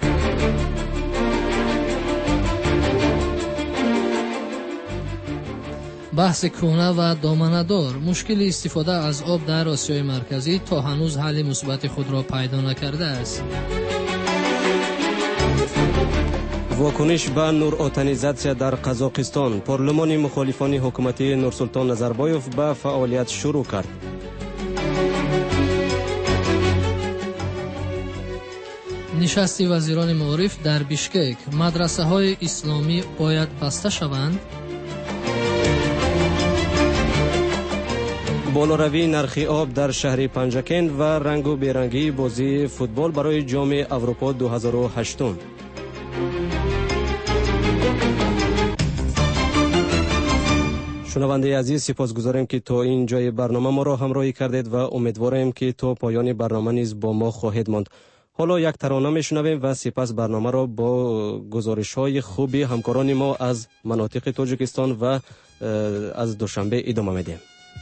بحث کهنه و دامنه‌دار، مشکل استفاده از آب در آسیای مرکزی تا هنوز حل مثبت خود را پیدا نکرده است. واکنش به نوراتنیزاسیا در قزاقستان، پارلمان مخالفان حکومتی نورسلطان نظربایف به فعالیت شروع کرد. نشست وزیران معارف در بیشکک، مدرسه های اسلامی باید بسته شوند. بالاروی نرخ آب در شهر پنجکن و رنگ و بیرنگی بازی فوتبال برای جام اروپا دو هزار و هشت. شنونده عزیز، سپاسگزاریم که تا این جای برنامه ما را همراهی کردید و امیدواریم که تا پایان برنامه نیز با ما خواهید ماند. حالا یک ترانه میشنویم و سپس برنامه را با گزارش‌های خوبی همکاران ما از مناطق تاجیکستان و از دوشنبه ادامه میدیم.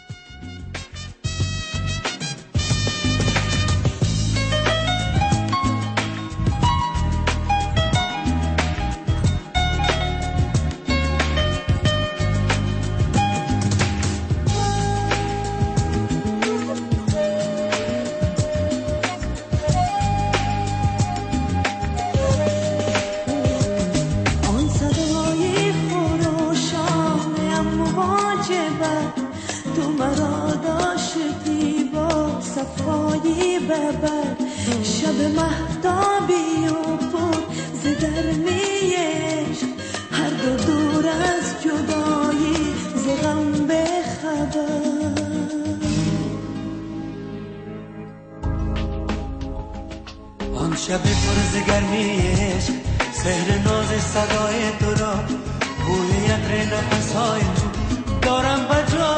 شب پرز گرمیش سحر ناز صدای تو را بوی عطر نفس‌های دارم بجا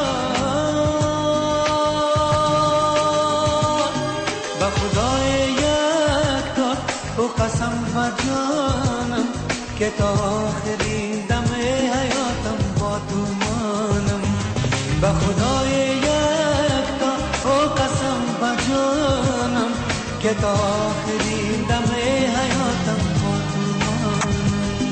با خدای یک داد او قسم و جانم که تا آخرین دم حیاتم با تو مانم با خدای یک داد او قسم و جانم که تا آخرین دم حیاتم با تو مانم.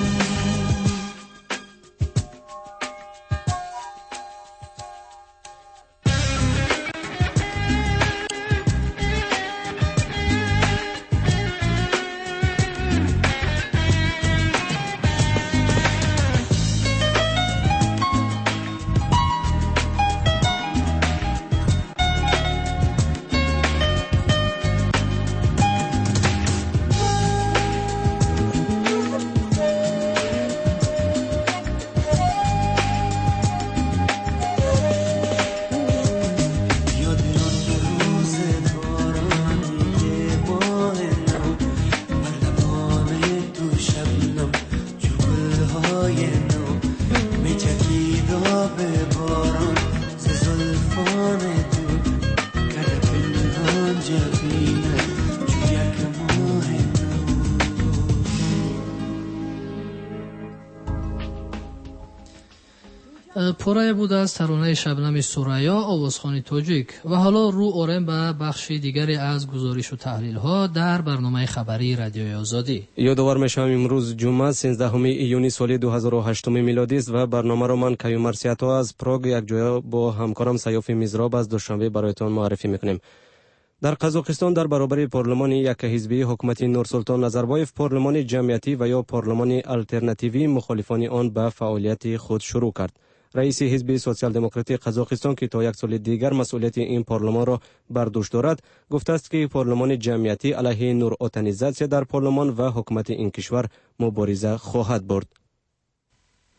پرای بود از ترانه شبنم سریا آوازخوان تاجیک. و حالا رو آرم به بخش دیگری از گزارش و تحلیل ها در برنامه خبری رادیوی آزادی. یادآور میشم امروز جمعه سیزدهم ایون سال دو هزار و هشت میلادی است و برنامه را من کیومرث عطا از پراگ یک جا با همکارم سیاف میزراب از دوشنبه برایتان معرفی میکنیم. در قزاقستان در برابر پارلمان یک حزبی حکومت نورسلطان نظربایف، پارلمان جمعیتی و یا پارلمان آلترناتیوی مخالفان آن به فعالیت خود شروع کرد. رئیس حزب سوسیال دموکراتی قزاقستان که تا یک سال دیگر مسئولیت این پارلمان را بر دوش دارد، گفته است که پارلمان جمعیتی علیه نوراتنیزاسیا در پارلمان و حکومت این کشور مبارزه خواهد برد.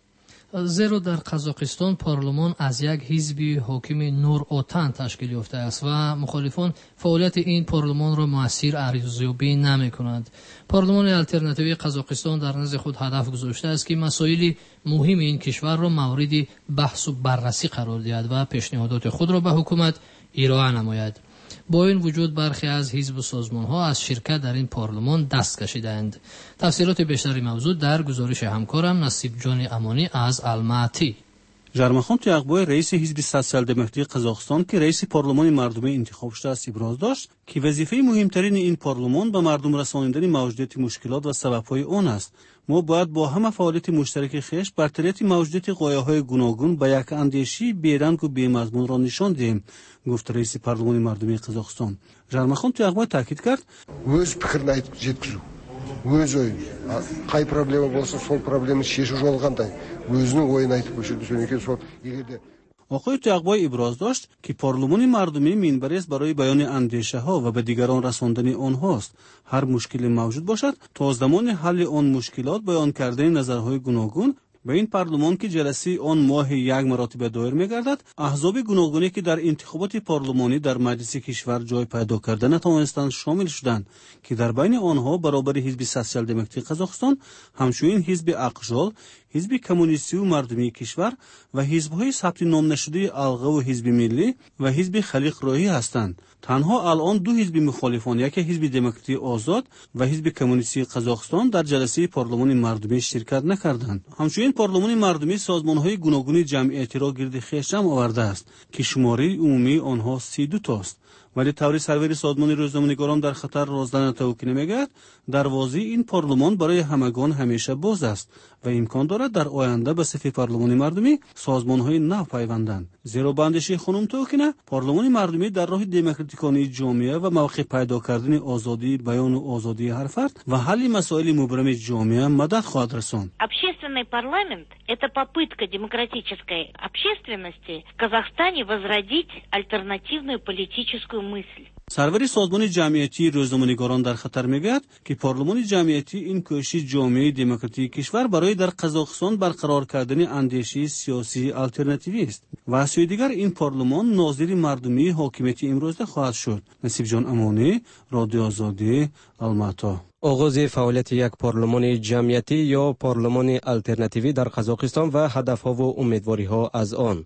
زیرا در قزاقستان پارلمان از یک حزب حاکم نور اوتان تشکیل یافته است و مخالفان فعالیت این پارلمان را مؤثر ارزیابی نمی‌کنند. پارلمان آلترناتیوی قزاقستان در نزد خود هدف گذاشته است که مسائل مهم این کشور را مورد بحث و بررسی قرار دهد و پیشنهادات خود را به حکومت ارائه نماید. با این وجود برخی از حزب و سازمان‌ها از شرکت در این پارلمان دست کشیدند. تفصیلات بیشتری موضوع در گزارش همکارم نصیب جان امانی از الماتی. ژرمخان تویقبای رئیس حزب سوسیال دموکراتی قزاقستان که رئیس پارلمان مردمی انتخاب شده است ابراز داشت که وظیفه مهمترین این پارلمان به مردم رسانیدن موجودیت مشکلات و سبب‌های آن است. ما باید با همه فعالیت مشترک خویش برطریت موجودیت غایه‌های گوناگون به یک اندیشه بیرنگ و بی‌مضمون را نشان دهیم، گفت رئیس پارلمان مردمی قزاقستان. ژرمخان تویقبای تاکید کرد өз пікірін айтып жеткізу, өз ойын, қай проблема болса сол проблеманы шешу жолы қандай, өзінің ойын айтып көшірді. Содан кейін сол егерде آقای تویقبای ابراز داشت که پارلمان مردمی منبری است برای بیان اندیشه ها و به دیگران رساندن آنهاست. هر مشکلی موجود باشد تا زمان حل آن مشکلات بیان کردن نظرهای گوناگون به این پارلمان که جلسه آن ماه یک مرتبه دایر می‌گردد، احزاب گوناگونی که در انتخابات پارلمانی در مجلس کشور جای پیدا کرده نتوانستند شامل شدند که در بین آنها برابر حزب سوسیال دموکراتی قزاقستان، همچنین حزب اقژال، حزب کمونیستی و مردمی کشور و حزب‌های ثبت نام نشده الغا و حزب ملی و حزب خلیق راهی هستند. تنها الان دو حزب مخالفان، یکی حزب دموکراتی آزاد و حزب کمونیستی قزاقستان در جلسه پارلمان مردمی شرکت نکردند. همچنین پارلمان مردمی سازمان‌های گوناگون جمعیتی را گرد خویش جمع آورده است که شماره عمومی آنها سی و دو تاست. ولی طوری سروری سازمان روزنامه‌نگاران در خطر رازدن توقی نمی‌گردد، دروازه این پارلمان برای همگان همیشه باز است و امکان دارد در آینده به صف پارلمان مردمی سازمان‌های نو پیوندند. زیرا به اندیشه خانم توکینه پارلمان مردمی در راه دموکراتیکانی جامعه و موقع پیدا کردن آزادی بیان و آزادی هر فرد و حل مسائل مبرم جامعه مدد خواهد رساند. Общественный парламент – это попытка демократической общественности в Казахстане возродить альтернативную политическую мысль. سروری سازمان جمعیتی روزنامه‌نگاران در خطر می‌گوید که پارلمان جمعیتی این کوشش جامعه دموکراتیک کشور برای در قزاقستان برقرار کردن اندیشه سیاسی آلترناتیوی است و از سوی دیگر این پارلمان ناظر مردمی حاکمیت امروزه خواهد شد. نصیب جان امانی، رادیو آزادی، الماتی. آغاز فعالیت یک پارلمان جمعیتی یا پارلمان آلترناتیوی در قزاقستان و هدف‌ها و امیدواری‌ها از آن.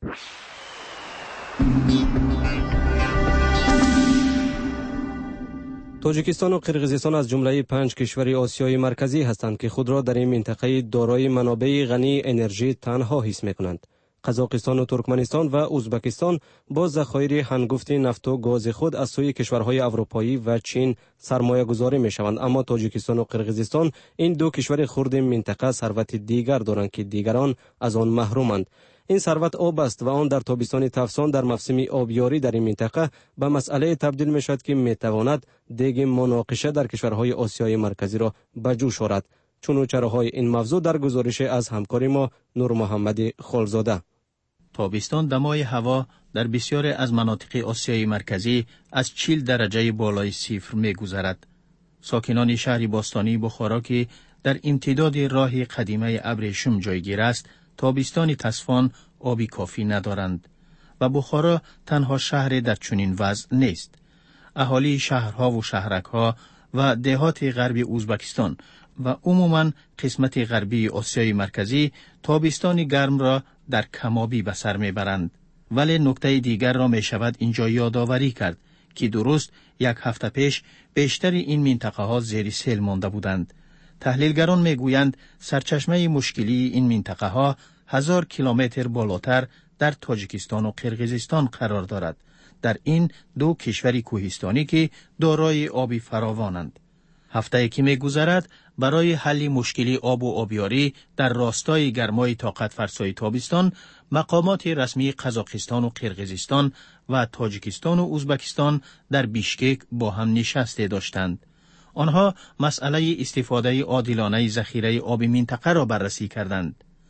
تاجیکستان و قرقیزستان از جمله پنج کشور آسیای مرکزی هستند که خود را در این منطقه دارای منابع غنی انرژی تنها حس می‌کنند. قزاقستان و ترکمنستان و ازبکستان با ذخایر هنگفت نفت و گاز خود از سوی کشورهای اروپایی و چین سرمایه گذاری می شوند، اما تاجیکستان و قرقیزستان این دو کشور خرد منطقه ثروت دیگر دارند که دیگران از آن محرومند. این ثروت آب است و آن در تابستان تفسان در موسم آبیاری در این منطقه به مسئله تبدیل می شود که می تواند دیگ مناقشه در کشورهای آسیای مرکزی را به جوش آورد. چون چراهای این موضوع در گزارش از همکار ما نور محمد خالزاده. تابستان دمای هوا در بسیاری از مناطق آسیای مرکزی از چهل درجه بالای صفر می گذرد. ساکنان شهر باستانی بخارا که در امتداد راه قدیمه ابریشم جایگیر است، تابستان تصفان آبی کافی ندارند و بخارا تنها شهر در چنین وضع نیست. اهالی شهرها و شهرکها و دهات غرب ازبکستان و عموماً قسمت غربی آسیای مرکزی تابستان گرم را در کمابی به سر میبرند. ولی نکته دیگر را می شود اینجا یادآوری کرد که درست یک هفته پیش بیشتر این منطقه ها زیر سیل مانده بودند. تحلیلگران می گویند سرچشمه مشکلی این منطقه ها هزار کیلومتر بالاتر در تاجیکستان و قرقیزستان قرار دارد، در این دو کشور کوهستانی که دارای آبی فراوانند. هفته‌ای که می‌گذرد برای حل مشکلی آب و آبیاری در راستای گرمای طاقت فرسای تابستان، مقامات رسمی قزاقستان و قرقیزستان و تاجیکستان و ازبکستان در بیشکک با هم نشسته داشتند. آنها مسئله استفاده عادلانه ذخیره آب منطقه را بررسی کردند.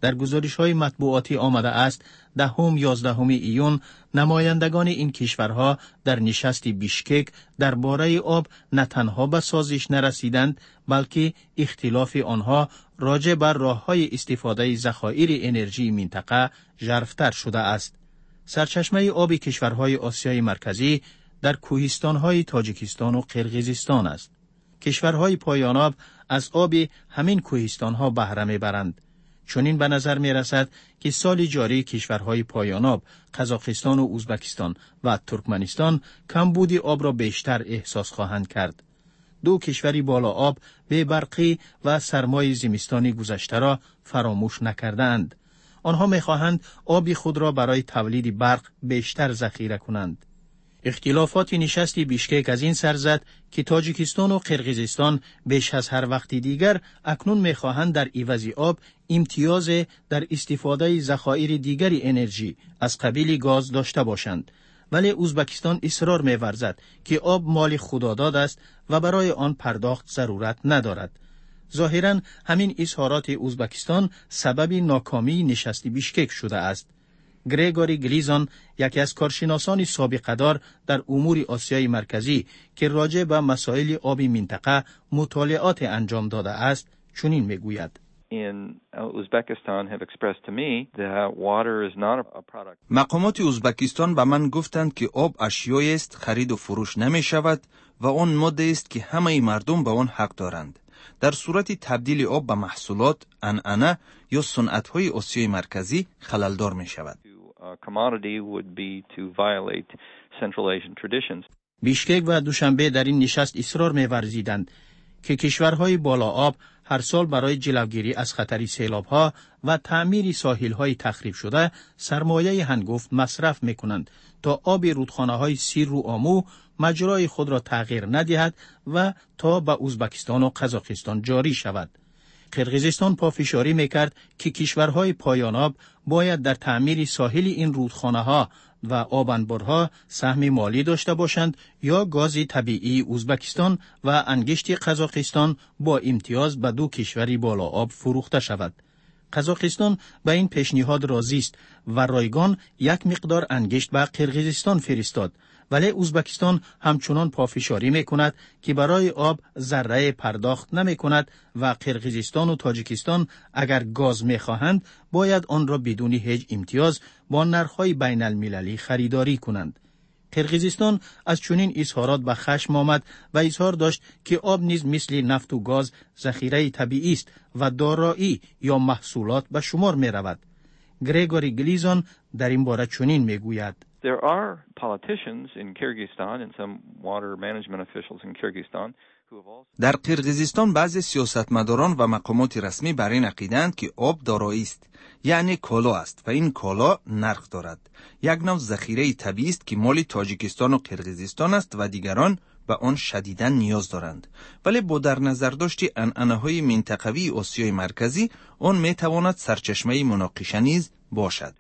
در گزارش‌های مطبوعاتی آمده است دهم یازدهم ایون نمایندگان این کشورها در نشست بیشکک درباره آب نه تنها به سازش نرسیدند بلکه اختلاف آنها راجع بر راه‌های استفاده ذخایر انرژی منطقه ژرف‌تر شده است. سرچشمه آب کشورهای آسیای مرکزی در کوهستان‌های تاجیکستان و قرقیزستان است. کشورهای پایان‌آب از آب همین کوهستان‌ها بهره می‌برند. چنین به نظر می‌رسد که سال جاری کشورهای پایان‌آب، قزاقستان و ازبکستان و ترکمنستان کمبود آب را بیشتر احساس خواهند کرد. دو کشوری بالا آب به برقی و سرمای زمستان گذشته را فراموش نکردند. آنها می‌خواهند آب خود را برای تولید برق بیشتر ذخیره کنند. اختلافات نشست بیشکک از این سر زد که تاجیکستان و قرقیزستان بیش از هر وقت دیگر اکنون می‌خواهند در عوض آب امتیاز در استفاده ذخایر دیگری انرژی از قبیل گاز داشته باشند، ولی ازبکستان اصرار می‌ورزد که آب مال خداداد است و برای آن پرداخت ضرورت ندارد. ظاهراً همین اظهارات ازبکستان سبب ناکامی نشست بیشکک شده است. گریگوری گلیزون، یکی از کارشناسان سابقه‌دار در امور آسیای مرکزی که راجع به مسائل آبی منطقه مطالعات انجام داده است، چنین میگوید: مقامات ازبکستان به من گفتند که آب اشیایی است خرید و فروش نمی شود و آن ماده است که همه مردم به آن حق دارند. در صورت تبدیل آب به محصولات، عنعنه یا صنعت‌های آسیای مرکزی خللدار می شود. بیشکک و دوشنبه در این نشست اصرار می‌ورزیدند که کشورهای بالا آب هر سال برای جلوگیری از خطر سیلاب‌ها و تعمیر ساحل‌های تخریب شده سرمایه هنگفت مصرف می‌کنند تا آب رودخانه‌های سیر و آمو مجرای خود را تغییر ندهد و تا به ازبکستان و قزاقستان جاری شود. قرقیزستان پافشاری میکرد که کشورهای پایان‌آب باید در تعمیر ساحل این رودخانه‌ها و آبانبارها سهم مالی داشته باشند یا گاز طبیعی ازبکستان و انگشت قزاقستان با امتیاز به دو کشوری بالا آب فروخته شود. قزاقستان به این پیشنهاد راضی است و رایگان یک مقدار انگشت به قرقیزستان فرستاد، ولی ازبکستان همچنان پافشاری میکند که برای آب ذره پرداخت نمی کند و قرقیزستان و تاجیکستان اگر گاز میخواهند باید آن را بدون هیچ امتیاز با نرخ‌های بین المللی خریداری کنند. قرقیزستان از چنین اظهارات به خشم آمد و اظهار داشت که آب نیز مثل نفت و گاز ذخیره طبیعی است و دارایی یا محصولات به شمار می رود. گریگوری گلیزون در این باره چنین می گوید: There are politicians in Kyrgyzstan and some water management officials in Kyrgyzstan who have also در قرقیزستان بعضی سیاستمداران و مقامات رسمی بر این عقیده‌اند که آب دارایی است، یعنی کالا است و این کالا نرخ دارد. یک نوع ذخیره طبیعی است که مال تاجیکستان و قرقیزستان است و دیگران به آن شدیداً نیاز دارند، ولی با در نظر داشت عنعنه‌های منطقوی آسیای مرکزی آن میتواند سرچشمه مناقشه نیز باشد.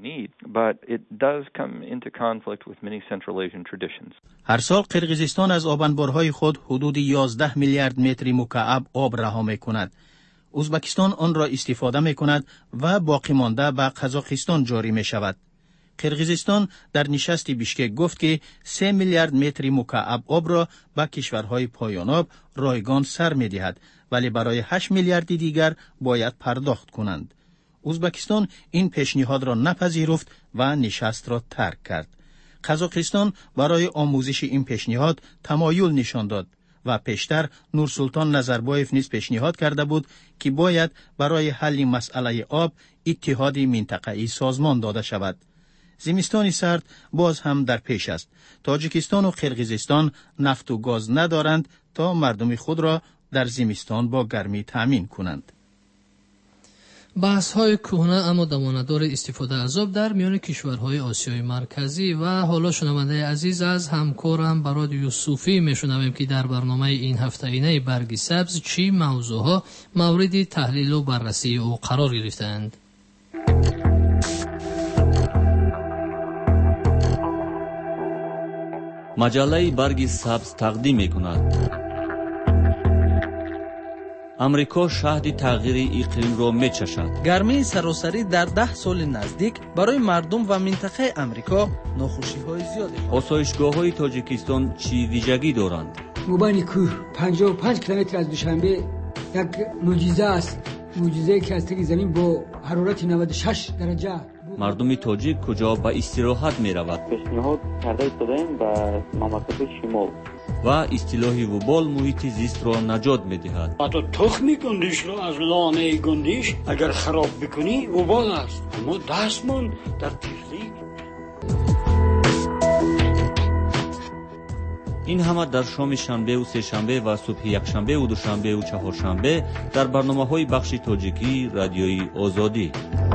هر سال قرقیزستان از آبانبارهای خود حدود یازده میلیارد متر مکعب آب رها می‌کند. ازبکستان آن را استفاده می‌کند و باقی مانده به قزاقستان جاری می‌شود. قرقیزستان در نشست بیشکک گفت که سه میلیارد متر مکعب آب را به کشورهای پایان‌آب رایگان سر می‌دهد، ولی برای هشت میلیارد دیگر باید پرداخت کنند. ازبکستان این پیشنهاد را نپذیرفت و نشست را ترک کرد. قزاقستان برای آموزش این پیشنهاد تمایل نشان داد و پیشتر نورسلطان نظربایف نیز پیشنهاد کرده بود که باید برای حل مسئله آب اتحاد منطقه‌ای سازمان داده شود. زمستان سرد باز هم در پیش است. تاجیکستان و قرقیزستان نفت و گاز ندارند تا مردم خود را در زمستان با گرمی تامین کنند. بحث های کهنه اما دماندار استفاده از آب در میان کشورهای آسیای مرکزی و حالا شنونده عزیز از همکارم براد یوسفی میشنویم که در برنامه این هفته اینه برگ سبز چی موضوعها مورد تحلیل و بررسی او قرار گرفتند. مجله برگ سبز تقدیم میکند. امریکا شاهد تغییر اقلیم را می‌چشد. گرمی سراسری در ده سال نزدیک برای مردم و منطقه امریکا ناخوشی‌های زیادی خواهد. آسایشگاه‌های تاجیکستان چی ویژگی دارند؟ مبانی کوه پنجاه و پنج کیلومتر از دوشنبه یک معجزه است. معجزه‌ای که از تک زمین با حرارت نود و شش درجه. مردم تاجیک کجا به استراحت می‌رود؟ پیشنهاد کرده ایستادیم به مملکت شمال و اصطلاح وبال محیط زیست را نجات می‌دهد. حتی تخم گندش را از لانه گندش اگر خراب بکنی وبال است. اما دستمان در تیزی. این همه در شام شنبه و سه شنبه و صبح یک شنبه و دوشنبه و چهار شنبه در برنامه‌های بخش تاجیکی رادیوی آزادی.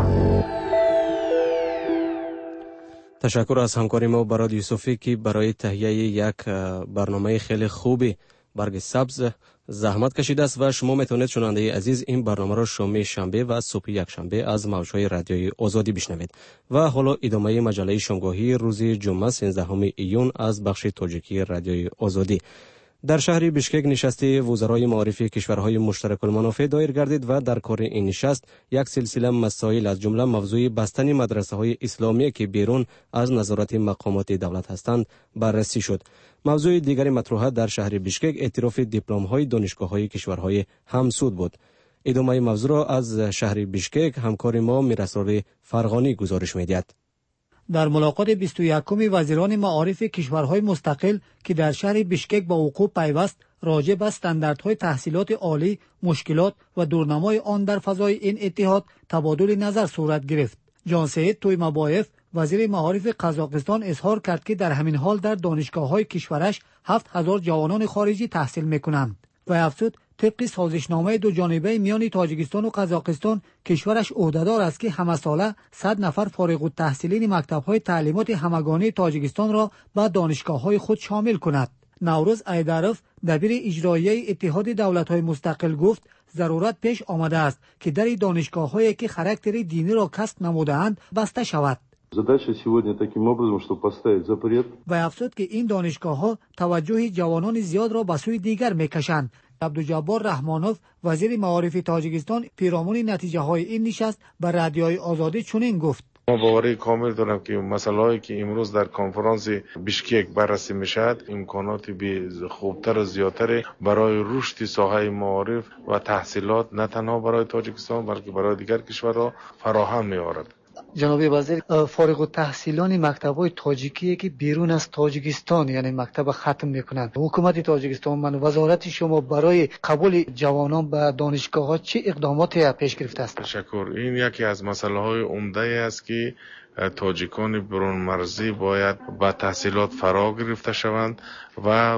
تشکر از همکاری ما براد یوسفی که برای تهیه یک برنامه خیلی خوبی برگ سبز زحمت کشیده است و شما میتونید شنونده عزیز این برنامه را شام شنبه و صبح یک شنبه از موج‌های رادیوی آزادی بشنوید. و حالا ادامه مجله شامگاهی روز جمعه سیزدهم ایون از بخش تاجیکی رادیوی آزادی. در شهر بشکک نشست وزرای معارف کشورهای مشترک المنافع دایر گردید و در کار این نشست یک سلسله مسائل از جمله موضوع بستن مدرسه های اسلامی که بیرون از نظارت مقامات دولت هستند بررسی شد. موضوع دیگری مطروح در شهر بشکک اعتراف دیپلم های دانشگاه های کشورهای همسود بود. ادامه موضوع را از شهر بشکک همکار ما میرسرار فرغانی گزارش می‌دهد. در ملاقات بیست و یکم وزیران معارف کشورهای مستقل که در شهر بشکک با وقوع پیوست راجع به استانداردهای تحصیلات عالی، مشکلات و دورنمای آن در فضای این اتحاد تبادل نظر صورت گرفت. جان سعید تویمابایف وزیر معارف قزاقستان اظهار کرد که در همین حال در دانشگاه‌های کشورش هفت هزار جوانان خارجی تحصیل می‌کنند و افزود طبق سازشنامه دو جانبه میان تاجیکستان و قزاقستان کشورش عهدهدار است که همه ساله صد نفر فارغ التحصیلین مکتب‌های تعلیمات همگانی تاجیکستان را به دانشگاه‌های خود شامل کند. نوروز ایدروف دبیر اجرایی اتحاد دولت‌های مستقل گفت ضرورت پیش آمده است که در دانشگاه‌هایی که خاراکتر دینی را کسب نموده‌اند بسته شود. Задача сегодня таким образом, чтобы поставить запрет. و افزود که این دانشگاه‌ها توجه جوانان زیاد را به سوی دیگر می‌کشند. عبدالجبار رحمانوف وزیر معارف تاجیکستان پیرامون نتیجه‌های این نشست به رادیوی آزادی چنین گفت: ما باوری کامل دارم که مسائلی که امروز در کنفرانس بیشکک بررسی میشد امکانات به خوبتر و زیادتر برای رشد ساحه معارف و تحصیلات نه تنها برای تاجیکستان بلکه برای دیگر کشورها فراهم می‌آورد. جناب وزیر، فارغ التحصیلان مکتب‌های تاجیکی که بیرون از تاجیکستان یعنی مکتب ختم میکنند، حکومت تاجیکستان من وزارت شما برای قبول جوانان به دانشگاه‌ها چه اقداماتی پیش گرفته است؟ تشکر. این یکی از مسائل‌های عمده است که تاجیکان برون مرزی باید با تحصیلات فرا گرفته شوند و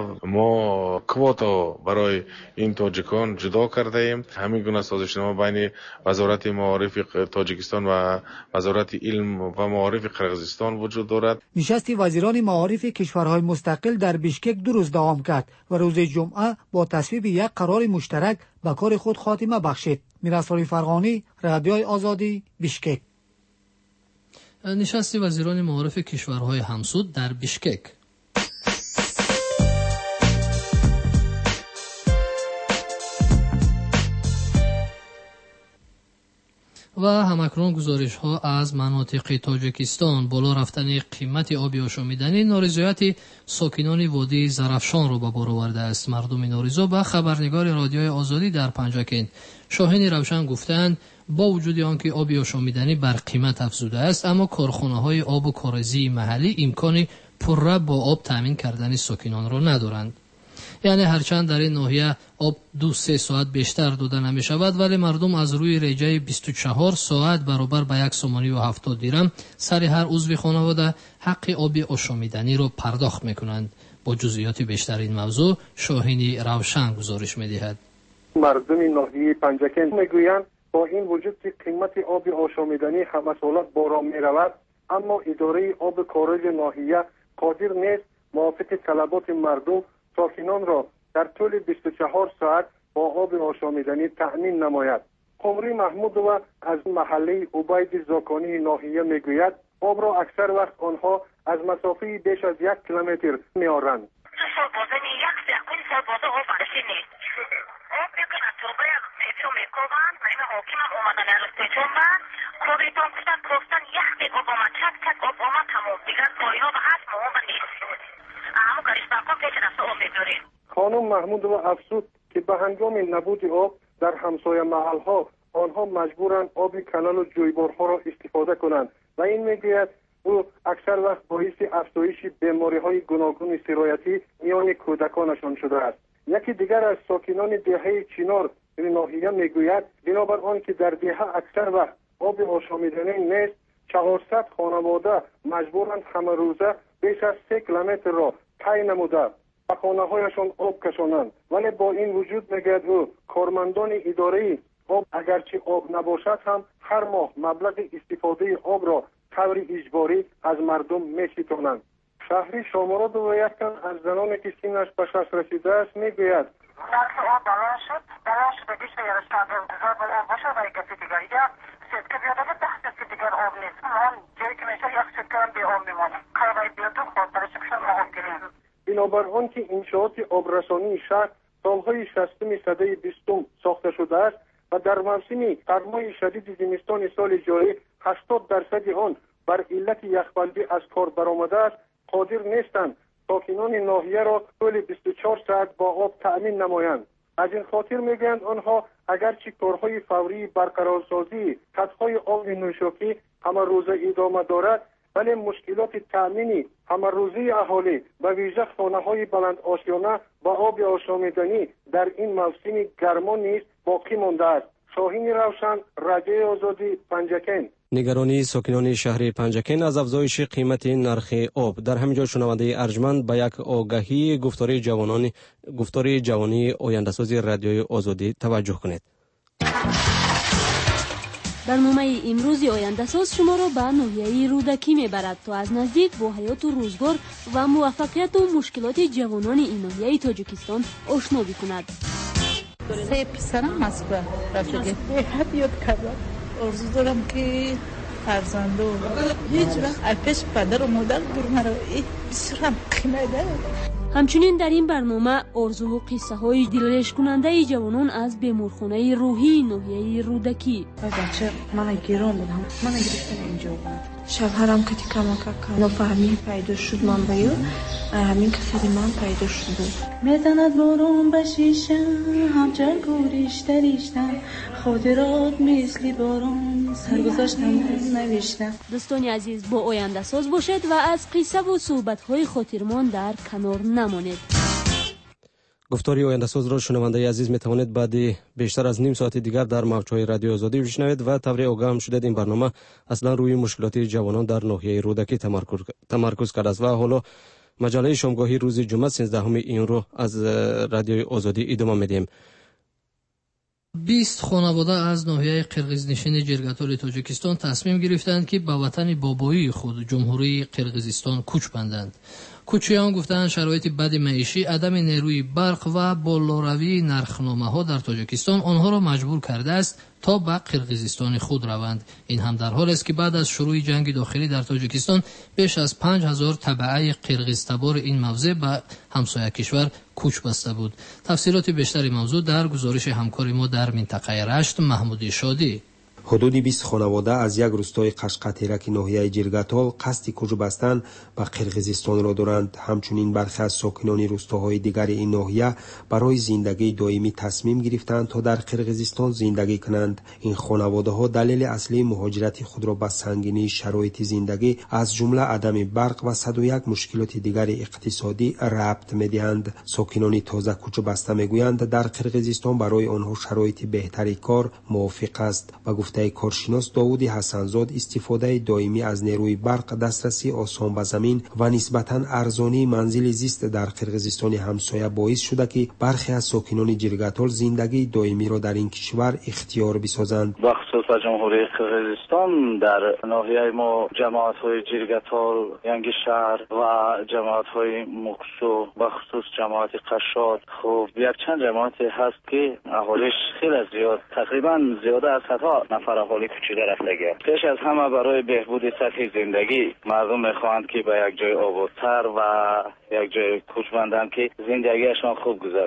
ما کواتا برای این تاجیکان جدا کرده ایم. همین گونه سازشنامه بین وزارت معارف تاجیکستان و وزارت علم و معارف قرقیزستان وجود دارد. نشست وزیران معارف کشورهای مستقل در بشکک دو روز دوام کرد و روز جمعه با تصویب یک قرار مشترک به کار خود خاتمه بخشید. میرسرار فرغانی، رادیوی آزادی، بشکک. نشست وزیران معارف کشورهای همسود در بشکک. و همکنون گزارش ها از مناطق تاجیکستان. بالا رفتن قیمت آب آشامیدنی نارضایت ساکنان وادی زرافشان را به بار آورده است. مردم نارضا به خبرنگار رادیوی آزادی در پنجاکند شاهین روشن گفتند با وجود آنکه آب آشامیدنی بر قیمت افزوده است، اما کارخانه‌های آب و کاریزی محلی امکان پررو با آب تامین کردن ساکنان را ندارند. یعنی هرچند در این ناحیه آب دو سه ساعت بیشتر داده نمی شود، ولی مردم از روی ریجه بیست و چهار ساعت برابر به یک سومانی و هفتاد دیرم سر هر عضو خانواده حق آب آشامیدنی را پرداخت می کنند. با جزئیات بیشتر این موضوع شاهین روشن گزارش می دهد. مردم ناحیه پنجاکند می گویند با این وجود که قیمت آب آشامیدنی همه سالات بالا می رود، اما اداره آب کارج ناحیه قادر نیست موافق طلبات مردم ساکنان را در طول بیست و چهار ساعت با آب آشامیدنی تأمین نماید. قمری محمود و از محله عبید زاکانی ناحیه میگوید آب را اکثر وقت آنها از مسافه بیش از یک کیلومتر میارند. سربازه یک سکون سربازه آب برسی نیست. آب میکنن توبه چون من کوبیتون گفتن گفتن یک دیگ آب آمد چک چک آب آمد تمام دیگر پایینا به هست ما به نیست همون کارش بکن پیش دست آب میداریم. خانم محمود و افسود که به هنگام نبود آب در همسایه محلها آنها مجبورند آب کانال و جویبارها را استفاده کنند و این میگوید او اکثر وقت باعث افزایش بیماری‌های گوناگون سرایتی میان کودکانشان شده است. یکی دیگر از ساکنان دهه چینار ناحیه میگوید بنابر آن که در دهه اکثر وقت آب آشامیدنی نیست، چهارصد خانواده مجبورند همه روزه بیش از سه کیلومتر را طی نموده به خانه‌هایشان آب کشانند. ولی با این وجود میگوید او کارمندان اداره آب اگرچه آب نباشد هم هر ماه مبلغ استفاده آب را طور اجباری از مردم می‌ستانند. شهری شماره دو و یک تن از زنانی که سنش به شصت رسیده است میگوید وقتی آب بلند شد بلند شد بیش از شب انتظار باید آب باشه و یک کسی دیگر یا سکه بیاد اگه ده کسی دیگر آب نیست من جایی که میشه یک سکه هم بی آب میمونه کارهای بیاد و خود برای شکشن ما آب گیریم. بنابر آن که انشاءات آبرسانی شهر سالهای شصتم سده بیستم ساخته شده است و در موسم سرمای شدید زمستان سال جاری هشتاد درصد آن بر علت یخبندی از کار برآمده است، قادر نیستند ساکنان ناحیه را طول بیست و چهار ساعت با آب تأمین نمایند. از این خاطر میگویند آنها اگرچه کارهای فوری برقرارسازی خطهای آب نوشاکی همه روزه ادامه دارد ولی مشکلات تأمینی همه روزی اهالی و ویژه خانه‌های بلند آشیانه با آب آشامیدنی در این موسم گرما نیز باقی مانده است. شاهین روشن، رادیوی آزادی، پنجکن. نگرانی ساکنان شهر پنجکن از افزایش قیمت نرخ آب. در همین جا شنونده ارجمند به یک آگهی گفتار جوانان گفتار جوانی آینده‌ساز رادیوی آزادی توجه کنید. برنامه امروز آینده‌ساز شما را به ناحیه رودکی میبرد تا از نزدیک با حیات و روزگار و موفقیت و مشکلات جوانان این ناحیه تاجیکستان آشنا بکند. سه پسرم مسکو رفتگی حد یاد کردم. آرزو دارم که فرزندو هیچ وقت از پیش پدر و مادر دور مرا بسیار قیمت داره. همچنین در این برنامه آرزو و قصه های دلرش کننده جوانان از بیمارخانه روحی ناحیه رودکی. بچه من گیران بودم، من گرفتم اینجا بود. شوهرم که کمک کرد نفهمی پیدا شد من بیو همین کسی من پیدا شد. میزند بارون به شیشه همچه گوریشته ریشتم خاطرات مثل بارون سرگذشتم نوشتم. دوستان عزیز با آینده ساز باشد و از قصه و صحبت های خاطرمان در کنار نمانید. گفتاری آینده ساز را شنونده عزیز می توانید بعد بیشتر از نیم ساعت دیگر در موج‌های رادیو آزادی بشنوید و طوری آگاه هم شدید این برنامه اصلا روی مشکلات جوانان در ناحیه رودکی تمرکز تمرکز کرده است. و حالا مجله شامگاهی روز جمعه سیزدهم این رو از رادیو آزادی ادامه میدیم. بیست خانواده از ناحیه قرقیزنشین جرگاتال تاجیکستان تصمیم گرفتند که به وطن بابایی خود جمهوری قرقیزستان کوچ بندند. کوچیان گفتند شرایط بد معیشی، عدم نیروی برق و بالاروی نرخنامه‌ها در تاجیکستان آنها را مجبور کرده است تا به قرقیزستان خود روند. این هم در حالی است که بعد از شروع جنگ داخلی در تاجیکستان بیش از پنج هزار تبعه قرقیزتبار این موضع به همسایه کشور کوچ بسته بود. تفصیلات بیشتر موضوع در گزارش همکار ما در منطقه رشت محمود شادی. حدود بیست خانواده از یک روستای قشقطیرک ناحیه جرگاتال قصد کوچ بستن به قرقیزستان را دارند. همچنین برخی از ساکنان روستاهای دیگر این ناحیه برای زندگی دائمی تصمیم گرفتند تا در قرقیزستان زندگی کنند. این خانواده ها دلیل اصلی مهاجرت خود را به سنگینی شرایط زندگی از جمله عدم برق و صد و یک مشکلات دیگر اقتصادی ربط می‌دهند. ساکنان تازه کوچ بسته میگویند در قرقیزستان برای آنها شرایط بهتری کار موافق است. و گفته کارشناس داوود حسنزاد استفاده دائمی از نیروی برق، دسترسی آسان به زمین و نسبتاً ارزانی منزل زیست در قرقیزستان همسایه باعث شده که برخی از ساکنان جرگاتال زندگی دائمی را در این کشور اختیار بسازند. بخصوص جمهوری قرقیزستان در ناحیه ما جماعت‌های جرگاتال، ینگی شهر و جماعت‌های مقصو بخصوص جماعت قشاد خب یک چند جماعت هست که اهالیش خیلی زیاد تقریبا زیاده از صدها نفر اهالی کوچیده رفتگی. پیش از همه برای بهبود سطح زندگی مردم میخواهند که به یک جای آبادتر و یک جای کوچ بندند که زندگیشان خوب گذرد.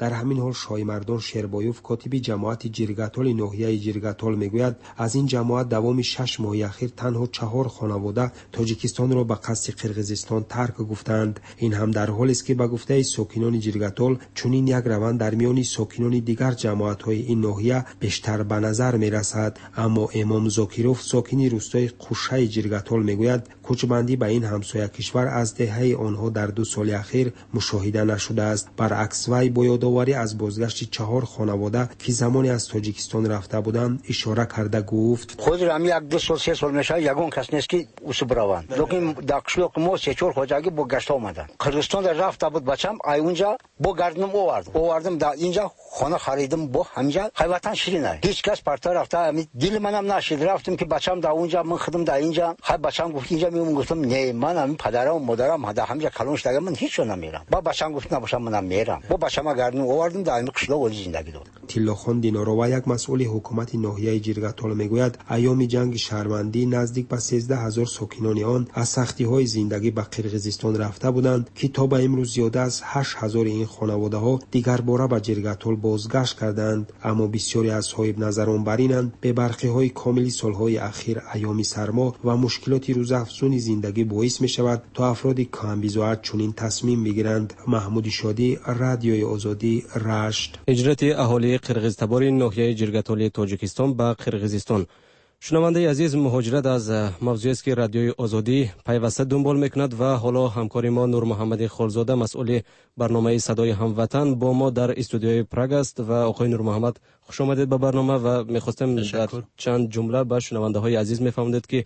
در همین حال شایمردان شربایوف کاتب جماعت جرگتال ناحیه جرگتال میگوید از این جماعت دوام شش ماه اخیر تنها چهار خانواده تاجیکستان را به قصد قرقیزستان ترک گفتند. این هم در حالی است که به گفته ساکنان جرگتال چنین یک روند در میان ساکنان دیگر جماعت‌های این ناحیه بیشتر به نظر می‌رسد. اما امام زاکیروف ساکن روستای قوشه جرگتال میگوید کوچبندی به این همسایه کشور از دهه آنها در دو سال اخیر مشاهده نشده است. برعکس وی با یادآوری از بازگشت چهار خانواده که زمانی از تاجیکستان رفته بودند اشاره کرده گفت خود رام یک دو سال سه سال میشه یگان کس نیست که اوسو بروند لیکن داکشلوک مو سه چهار خواجگی با گشت آمدن قرقیزستان رفته بود بچم ای اونجا با گردنم آوردم آوردم در اینجا خانه خریدم با همینجا خیوطن شیرینه هیچ کس پرتا رفته امی دل منم نشید رفتم که بچم در اونجا من خودم در اینجا خب بچم گفت اینجا میام گفتم نه من همین پدرم و مادرم هدا همینجا کلونش دیگه من هیچ نمیرم با بچم گفت نباشم منم میرم با بچم گردن آوردم در این قشلا ولی زندگی داد. تیلاخان دیناروا یک مسئول حکومت ناحیه جرگتال میگوید ایام جنگ شهروندی نزدیک به سیزده هزار ساکنان آن از سختی‌های زندگی به قرقیزستان رفته بودند که تا به امروز زیاده از هشت هزار این خانواده‌ها دیگر باره به جرگتال بازگشت کردند. اما بسیاری از صاحب نظران بر اینند به برخی‌های کاملی سالهای اخیر ایام سرما و مشکلات روزافزون زندگی باعث می‌شود تا افراد کم‌بیزاعت چنین تصمیم بگیرند. محمود شادی، رادیوی آزادی، رشت. هجرت اهالی قرقیزتبار ناحیه جرگتال تاجیکستان به قرقیزستان. شنونده عزیز، مهاجرت از موضوعی است که رادیوی آزادی پیوسته دنبال میکند و حالا همکار ما نور محمد خالزاده مسئول برنامه صدای هموطن با ما در استودیوی پراگ است. و آقای نور محمد خوش آمدید به برنامه و میخواستم در چند جمله به شنونده های عزیز میفهمونید که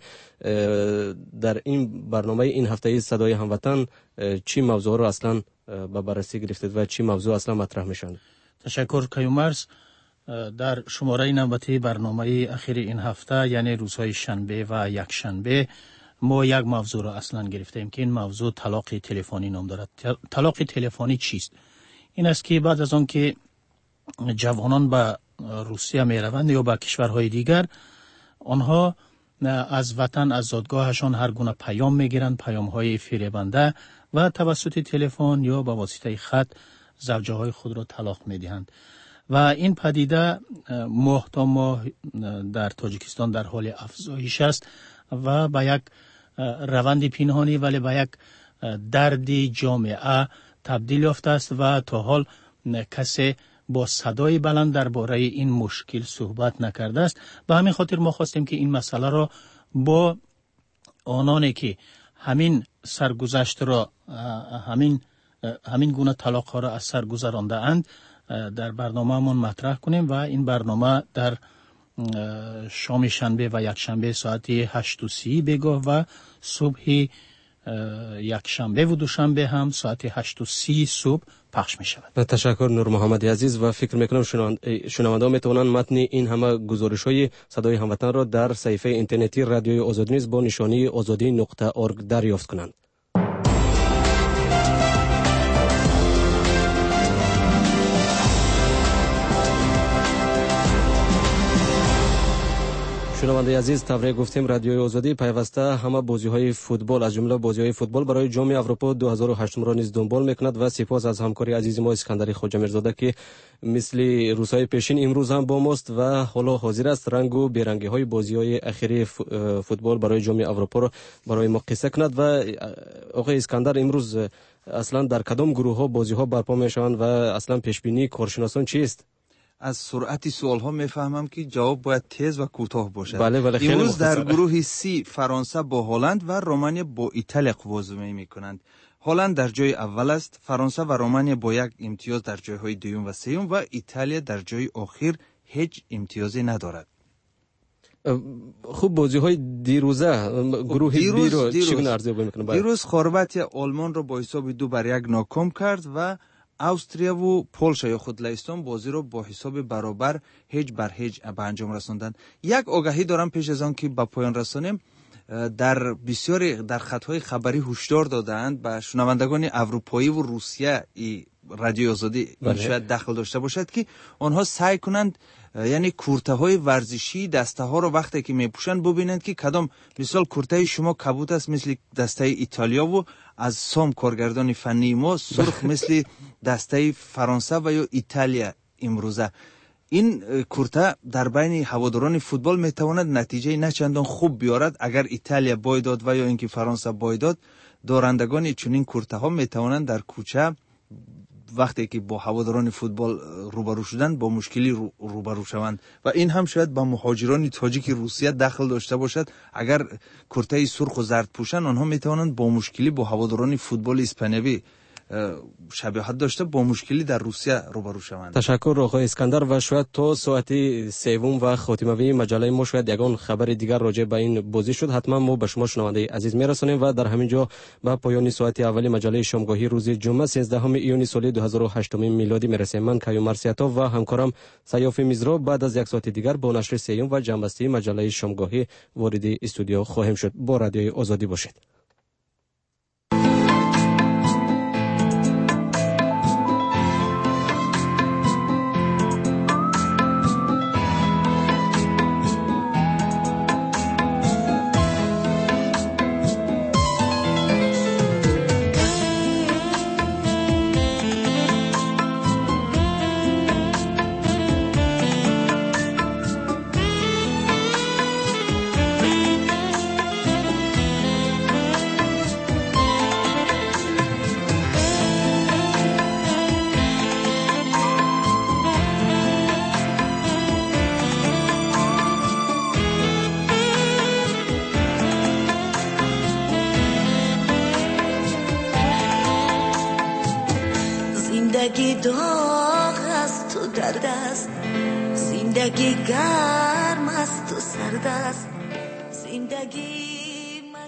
در این برنامه این هفته صدای هموطن چی موضوع رو اصلا به بررسی گرفتید و چی موضوع اصلا مطرح میشن. تشکر کیومرز. در شماره نوبتی برنامه اخیر این هفته یعنی روزهای شنبه و یک شنبه ما یک موضوع را اصلا گرفتیم که این موضوع طلاق تلفنی نام دارد. طلاق تلفنی چیست؟ این است که بعد از آن که جوانان به روسیه می روند یا به کشورهای دیگر آنها از وطن از زادگاهشان هر گونه پیام می گیرند، پیام های فریبنده و توسط تلفن یا به واسطه خط زوجه های خود را طلاق می دهند. و این پدیده ماه تا ماه در تاجیکستان در حال افزایش است و با یک روند پنهانی ولی با یک درد جامعه تبدیل یافته است و تا حال کسی با صدای بلند درباره این مشکل صحبت نکرده است. به همین خاطر ما خواستیم که این مسئله را با آنانی که همین سرگذشت را همین همین گونه طلاق ها را از سر گذرانده اند در برنامه من مطرح کنیم و این برنامه در شام شنبه و یک شنبه ساعت هشت و سی بگاه و صبح یک شنبه و دوشنبه هم ساعت هشت و سی صبح پخش می شود. تشکر نور محمد عزیز و فکر میکنم شنونده میتونن متن این همه گزارش های صدای هموطن را در صفحه اینترنتی رادیوی آزادی نیز با نشانی آزادی نقطه اورگ دریافت کنند. شنونده عزیز، طوری گفتیم رادیوی آزادی پیوسته همه بازی‌های فوتبال از جمله بازی‌های فوتبال برای جام اروپا دو هزار و هشت را نیز دنبال می‌کند و سپاس از همکاری عزیز ما اسکندر خواجه میرزاده که مثل روزهای پیشین امروز هم با ماست و حالا حاضر است رنگ و بیرنگی‌های بازی‌های اخیری فوتبال برای جام اروپا را برای ما قصه کند. و آقای اسکندر، امروز اصلا در کدام گروه‌ها بازی‌ها برپا می‌شوند و اصلا پیش‌بینی کارشناسان چیست؟ از سرعت سوال ها میفهمم که جواب باید تیز و کوتاه باشد. بله بله خیلی امروز در گروه سی فرانسه با هلند و رومانیا با ایتالیا قوازمایی میکنند. هلند در جای اول است، فرانسه و رومانیا با یک امتیاز در جایهای دوم و سوم و ایتالیا در جای آخر هیچ امتیازی ندارد. خوب بازی های دیروزه گروه بی رو چگونه ارزیابی میکنه؟ دیروز خورواتیا آلمان را با حساب دو بر یک ناکام کرد و استریا و پولشا یا خودلهستان بازی رو با حساب برابر هیچ بر هیچ به انجام رساندند. یک آگاهی دارم پیش از آن که به پایان رسانیم. در بسیاری در خطهای خبری هشدار دادند به شنوندگان اروپایی و روسیه ای رادیو آزادی بله. شاید دخل داشته باشد که آنها سعی کنند یعنی کورته های ورزشی دسته ها رو وقتی که میپوشند ببینند که کدام مثال کورته شما کبوت است مثل دسته ایتالیا و از سام کارگردان فنی ما سرخ مثل دسته فرانسه و یا ایتالیا امروزه. این کورته در بین هواداران فوتبال میتواند نتیجه نه چندان خوب بیارد اگر ایتالیا بای داد و یا اینکه فرانسه بای داد. دارندگان چنین کورته ها میتوانند در کوچه وقتی که با هواداران فوتبال روبرو شدن با مشکلی رو روبرو شوند و این هم شاید با مهاجران تاجیک روسیه دخل داشته باشد. اگر کورته سرخ و زرد پوشن آنها میتوانند با مشکلی با هواداران فوتبال اسپانیایی شباهت داشته با مشکلی در روسیه روبرو شوند. تشکر آقای اسکندر و شاید تا ساعت سوم و خاتموی مجله ما شاید یگان خبر دیگر راجع به این بازی شد حتما ما به شما شنونده عزیز میرسانیم و در همین جا به پایان ساعت اول مجله شامگاهی روز جمعه سیزدهم ایون سال دو هزار و هشت میلادی میرسیم. من کیوم مرسیاتا و همکارم سیاف میزرا بعد از یک ساعت دیگر با نشر سیوم و جنبسته مجله شامگاهی وارد استودیو خواهیم شد. با رادیوی آزادی باشید. زندگی داغ است تو درد است، زندگی گرم است تو سرد است، زندگی